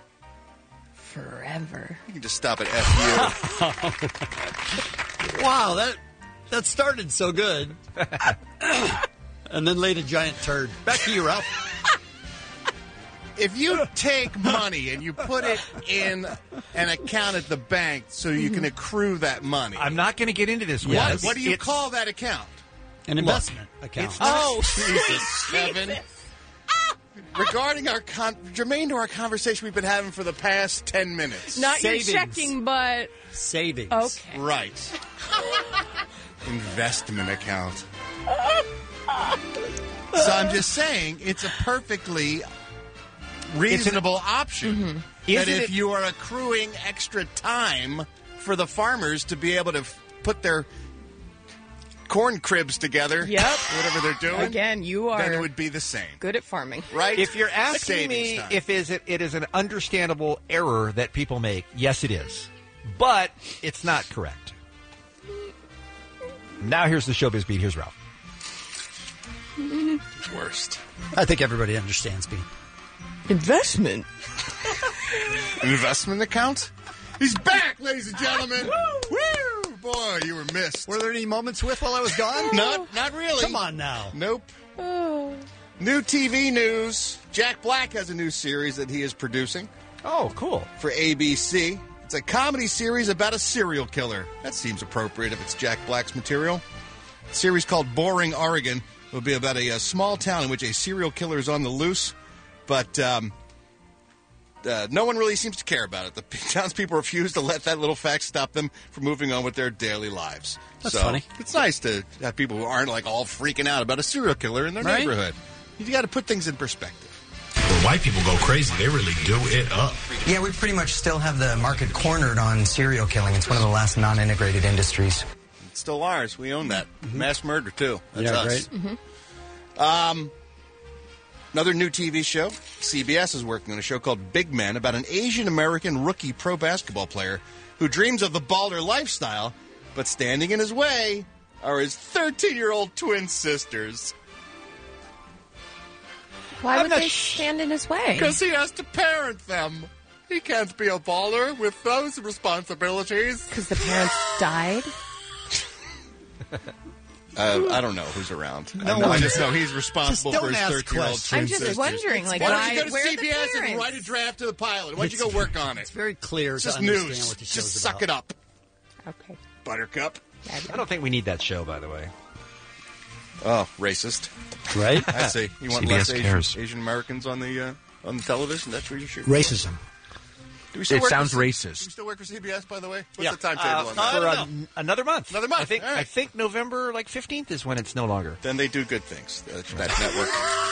Forever. You can just stop at F U. wow, that that started so good. And then laid a giant turd. Back to you, Ralph. If you take money and you put it in an account at the bank so you can accrue that money, I'm not going to get into this. what, Yes. what do you It's- call that account? An investment account. It's not, Oh, Jesus, Kevin. Regarding our con- germane to our conversation we've been having for the past ten minutes. Not Savings. your checking, but Savings. okay. Right. Investment account. So I'm just saying it's a perfectly reasonable option. That Isn't if it- you are accruing extra time for the farmers to be able to f- put their corn cribs together, Yep. whatever they're doing, Again, you then it are would be the same. good at farming. Right? If you're asking Savings me time. if is it, it is an understandable error that people make, yes, it is. But it's not correct. Now here's the Showbiz Beat. Here's Ralph. Worst. I think everybody understands Bean. Investment. Investment account? He's back, ladies and gentlemen. Woo! Boy, you were missed. Were there any moments with while I was gone? Not, not really. Come on now. Nope. Oh. New T V news. Jack Black has a new series that he is producing Oh, cool. for A B C. It's a comedy series about a serial killer. That seems appropriate if it's Jack Black's material. A series called Boring, Oregon. It will be about a, a small town in which a serial killer is on the loose, but um, uh, no one really seems to care about it. The townspeople refuse to let that little fact stop them from moving on with their daily lives. That's so funny. It's nice to have people who aren't like all freaking out about a serial killer in their Right? neighborhood. You got to put things in perspective. When white people go crazy, they really do it up. Yeah, we pretty much still have the market cornered on serial killing. It's one of the last non-integrated industries. It's still ours. We own that. Mass murder, too. That's Yeah, us. great. Um, another new T V show. C B S is working on a show called Big Men about an Asian-American rookie pro basketball player who dreams of the baller lifestyle, but standing in his way are his thirteen-year-old twin sisters. Why I'm would not they sh- stand in his way? Because he has to parent them. He can't be a baller with those responsibilities. Because the parents died? Uh, I don't know who's around. No I, know, I one- just know he's responsible Just for don't his ask thirteen-year-old questions. twin I'm just sisters. wondering, like, why why, don't you go to where are C the B S and parents? write a draft of the pilot? Why don't you go work on it? It's very clear It's to just understand news. what the show's Just about. suck it up, Okay. Buttercup. I don't think we need that show, by the way. Oh, racist. Right? I see. You want C B S less Asian, cares. Asian Americans on the uh, on the television? That's where you shoot. Racism. Do we still It work sounds for, racist. Do we still work for C B S, by the way? What's Yeah. the timetable Uh, on that? for a- another month. Another month. I think. All right. I think November like fifteenth is when it's no longer. Then they do good things. That, that network.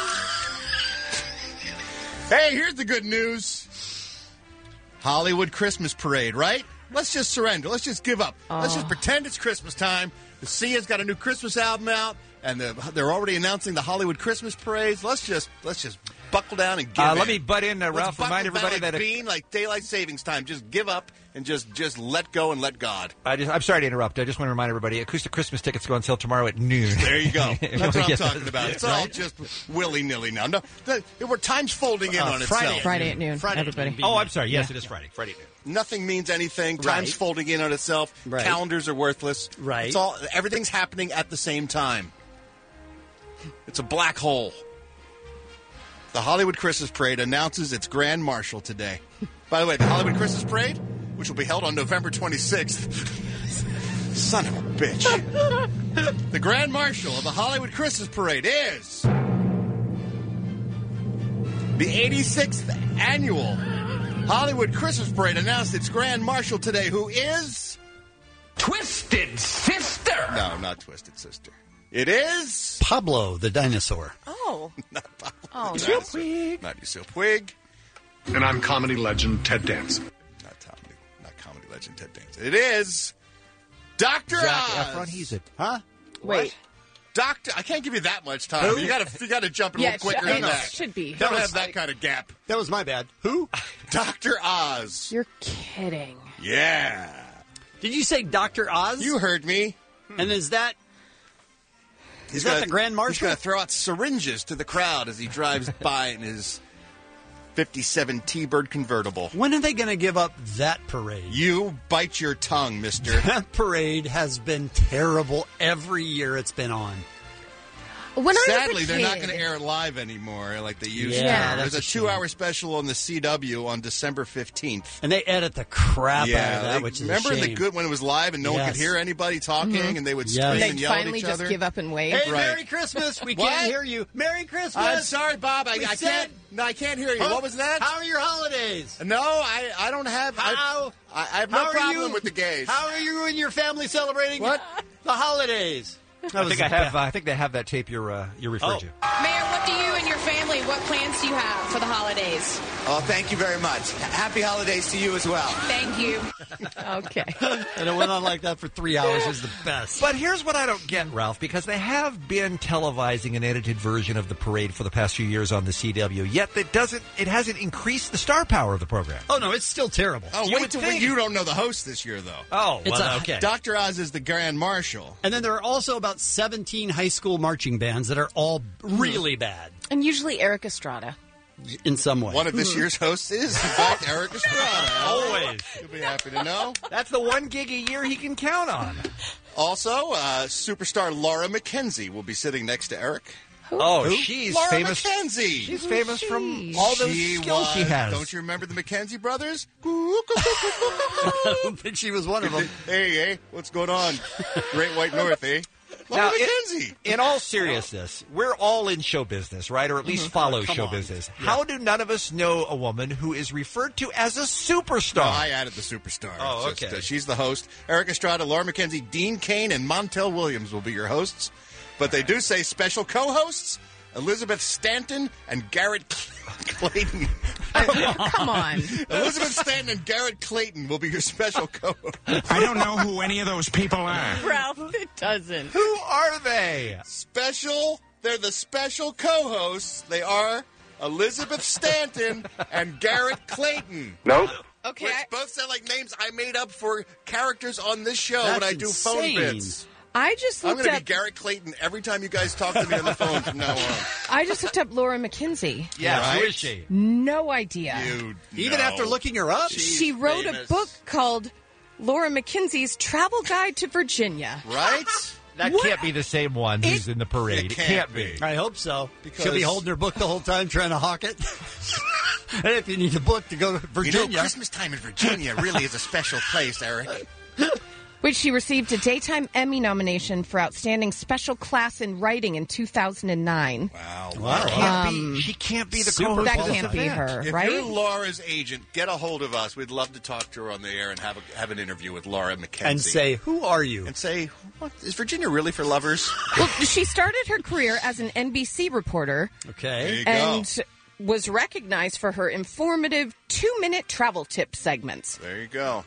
Hey, here's the good news. Hollywood Christmas Parade, right? Let's just surrender. Let's just give up. Let's just pretend it's Christmas time. The Sia's got a new Christmas album out, and the, they're already announcing the Hollywood Christmas parades. Let's just let's just buckle down and give Uh, in. let me butt in, uh, Let's Ralph. buckle Remind down everybody like that it- being like daylight savings time. Just give up and just just let go and let God. I just, I'm sorry to interrupt. I just want to remind everybody: acoustic Christmas tickets go on sale tomorrow at noon. There you go. If you That's wanna what I'm get talking those. about. It's all just willy nilly now. No, the, we're time's folding in Uh, on Friday itself. at Friday at noon, Friday at everybody. noon. Oh, I'm sorry. Yes, Yeah. it is Friday. Friday at noon. Nothing means anything. Right. Time's folding in on itself. Right. Calendars are worthless. Right. It's all everything's happening at the same time. It's a black hole. The Hollywood Christmas Parade announces its Grand Marshal today. By the way, the Hollywood Christmas Parade, which will be held on November twenty-sixth. Son of a bitch. The Grand Marshal of the Hollywood Christmas Parade is the eighty-sixth annual Hollywood Christmas Parade announced its Grand Marshal today, who is Twisted Sister. no, not Twisted Sister. It is Pablo the dinosaur. Oh. not Pablo. Oh, Not no. Yusuf- Not Yusuf Puig. And I'm comedy legend Ted Danson. Not comedy. Not comedy legend Ted Danson. It is Doctor Zac Oz. Efron, he's it. Huh? Wait. Doctor. I can't give you that much time. Who? You got to. You got to jump in a Yeah, little it quicker should- than it that. should be. Don't That have was- that kind of gap. That was my bad. Who? Doctor Oz. You're kidding. Yeah. Did you say Doctor Oz? You heard me. And is that He's is that gonna- the Grand He's Marshal? going to throw out syringes to the crowd as he drives by in his fifty-seven T-Bird convertible. When are they going to give up that parade? You bite your tongue, mister. That parade has been terrible every year it's been on. When I was a Sadly, they're not kid- going to air it live anymore like they used Yeah, to. that's There's a, a shame. two-hour special on the C W on December fifteenth. And they edit the crap yeah, out of that, they- which is remember a in the shame. good when it was live and no one could Yes. hear anybody talking Mhm. and they would Yes. scream They and yell at finally each just other. give up and wave. Hey, Right. Merry Christmas! We What? can't hear you. Merry Christmas! I'm sorry, Bob. I, We I said- can't. No, I can't hear you. Huh? What was that? How are your holidays? No, I, I don't have. I- How? I, I have no How are problem you- with the gays. How are you and your family celebrating What? the holidays? I think I have. Uh, I think they have that tape you're uh, you referred Oh. to. Mayor, what do you and your family, what plans do you have for the holidays? Oh, thank you very much. Happy holidays to you as well. Thank you. Okay. And it went on like that for three hours. It was the best. But here's what I don't get, Ralph, because they have been televising an edited version of the parade for the past few years on the C W. Yet that doesn't. It hasn't increased the star power of the program. Oh no, it's still terrible. Oh, You wait would till think. you don't know the host this year, though. Oh, It's well, a- okay. Doctor Oz is the Grand Marshal. And then there are also about seventeen high school marching bands that are all really bad And usually Eric Estrada. in some way. One of this year's hosts is, in fact, Eric Estrada. Always. You'll be happy to know. That's the one gig a year he can count on. Also, uh, superstar Laura McKenzie will be sitting next to Eric. Oh, Who? she's Laura famous. McKenzie. She's famous from all those She skills she was- has. Don't you remember the McKenzie brothers? I don't think she was one of them. Hey, hey, what's going on? Great White North, eh? Now, Laura in, McKenzie. in all seriousness, we're all in show business, right? Or at least follow Come show on. business. How do none of us know a woman who is referred to as a superstar? No, I added the superstar. Oh, It's just, okay. uh, she's the host. Eric Estrada, Laura McKenzie, Dean Cain, and Montel Williams will be your hosts. But they do say special co-hosts, Elizabeth Stanton and Garrett Clayton. Come on. Elizabeth Stanton and Garrett Clayton will be your special co-hosts. I don't know who any of those people are. Ralph, it doesn't. Who are they? Special, they're the special co-hosts. They are Elizabeth Stanton and Garrett Clayton. Nope. Okay. Which I, both sound like names I made up for characters on this show That's when I do phone insane. bits. I just I'm looked going to up. be Garrett Clayton every time you guys talk to me on the phone from now on. I just looked up Laura McKenzie. Yeah, Right? who is she? No idea. You Even know. after looking her up? She's she wrote famous. a book called Laura McKenzie's Travel Guide to Virginia. Right? That What? can't be the same one who's in the parade. It can't, be. I hope so. Because- She'll be holding her book the whole time, trying to hawk it. And if you need a book to go to Virginia, You know, Christmas time in Virginia really is a special place, Eric. Which she received a Daytime Emmy nomination for Outstanding Special Class in Writing in two thousand nine. Wow. Wow. Can't Um, be, she can't be the super co-host. That of this can't be event. her, If right? you're Laura's agent, get a hold of us. We'd love to talk to her on the air and have a, have an interview with Laura McKenzie. and say, "Who are you?" and say, what, is Virginia really for lovers? Well, she started her career as an N B C reporter Okay. There you go. and was recognized for her informative two-minute travel tip segments. There you go.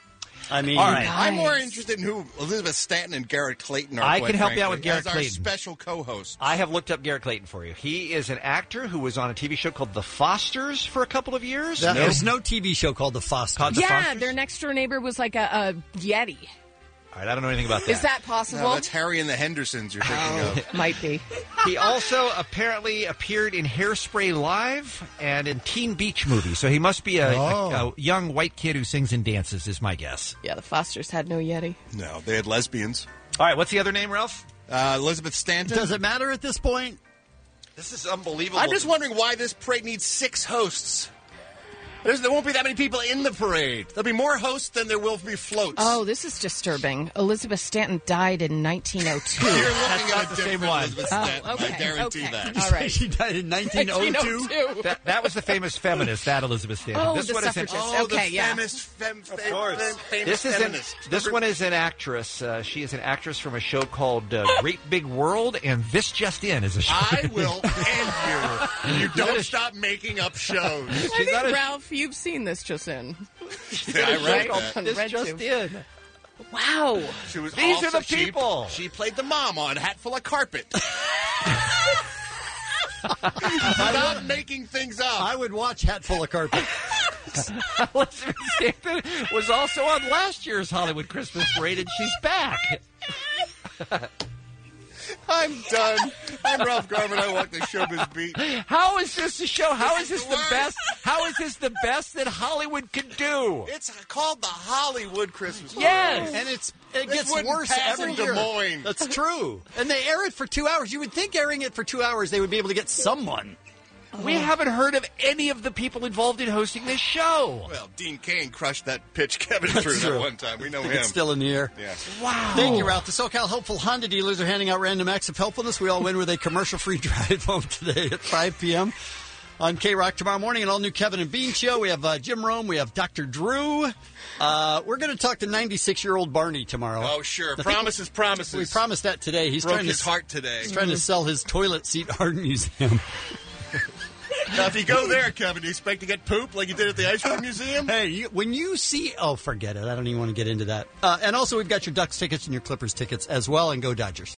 I mean, All right. I'm more Nice. interested in who Elizabeth Stanton and Garrett Clayton are. I quite can help you out frankly, with Garrett as our Clayton. special co-host. I have looked up Garrett Clayton for you. He is an actor who was on a T V show called The Fosters for a couple of years. that- there's no T V show called The Fosters. Called The Yeah, Fosters? their next door neighbor was like a, a Yeti. All right, I don't know anything about that. Is that possible? No, that's Harry and the Hendersons you're thinking of. Might be. He also apparently appeared in Hairspray Live and in Teen Beach Movie. So he must be a, Oh. a, a young white kid who sings and dances, is my guess. Yeah, the Fosters had no Yeti. No, they had lesbians. All right, what's the other name, Ralph? Uh, Elizabeth Stanton. Does it matter at this point? This is unbelievable. I'm just wondering why this parade needs six hosts. There's, there won't be that many people in the parade. There'll be more hosts than there will be floats. Oh, this is disturbing. Elizabeth Stanton died in nineteen oh two. You're looking That's at not a the same different one. Elizabeth Oh, Stanton. okay, I guarantee okay. that. All right. She died in nineteen oh two. That, that was the famous feminist, that Elizabeth Stanton. Oh, this the one is an, suffragist. Oh, Okay, the yeah. famous, fem, fem, course. fem- famous This is an, feminist. this one is an actress. Uh, she is an actress from a show called uh, Great Big World, and This Just In is a show. I will end you. You don't stop making up shows. I think, not a- Ralph, you've seen this just in. Yeah, I read Right? that. On This Red Just Tube. In. Wow. She was These also, are the she- people. She, played the mom on Hatful of Carpet. Stop making things up. I would watch Hatful of Carpet. Elizabeth Stanton was also on last year's Hollywood Christmas Parade, and she's back. I'm done. I'm Ralph Garman. I walk the showbiz beat. How is this a show? How is This this is the the worst. best? How is this the best that Hollywood can do? It's called the Hollywood Christmas Parade. Yes. And it's it This gets wouldn't worse pass every in year. Des Moines. That's true. And they air it for two hours. You would think airing it for two hours they would be able to get someone. We haven't heard of any of the people involved in hosting this show. Well, Dean Cain crushed that pitch Kevin threw true. that one time. We know him. It's still in the air. Yeah. Wow. Thank you, Ralph. The SoCal Helpful Honda dealers are handing out random acts of helpfulness. We all win with a commercial-free drive home today at five p.m. on K-Rock tomorrow morning. An all-new Kevin and Bean show. We have uh, Jim Rome. We have Doctor Drew. Uh, we're going to talk to ninety-six-year-old Barney tomorrow. Oh, sure. I think Promises, promises. We promised that today. He's Broke trying his to, heart today. He's trying to sell his toilet seat art museum. Now, if you go there, Kevin, do you expect to get poop like you did at the Ice Cream Museum? Hey, you, when you see... Oh, forget it. I don't even want to get into that. Uh, and also, we've got your Ducks tickets and your Clippers tickets as well, and go Dodgers.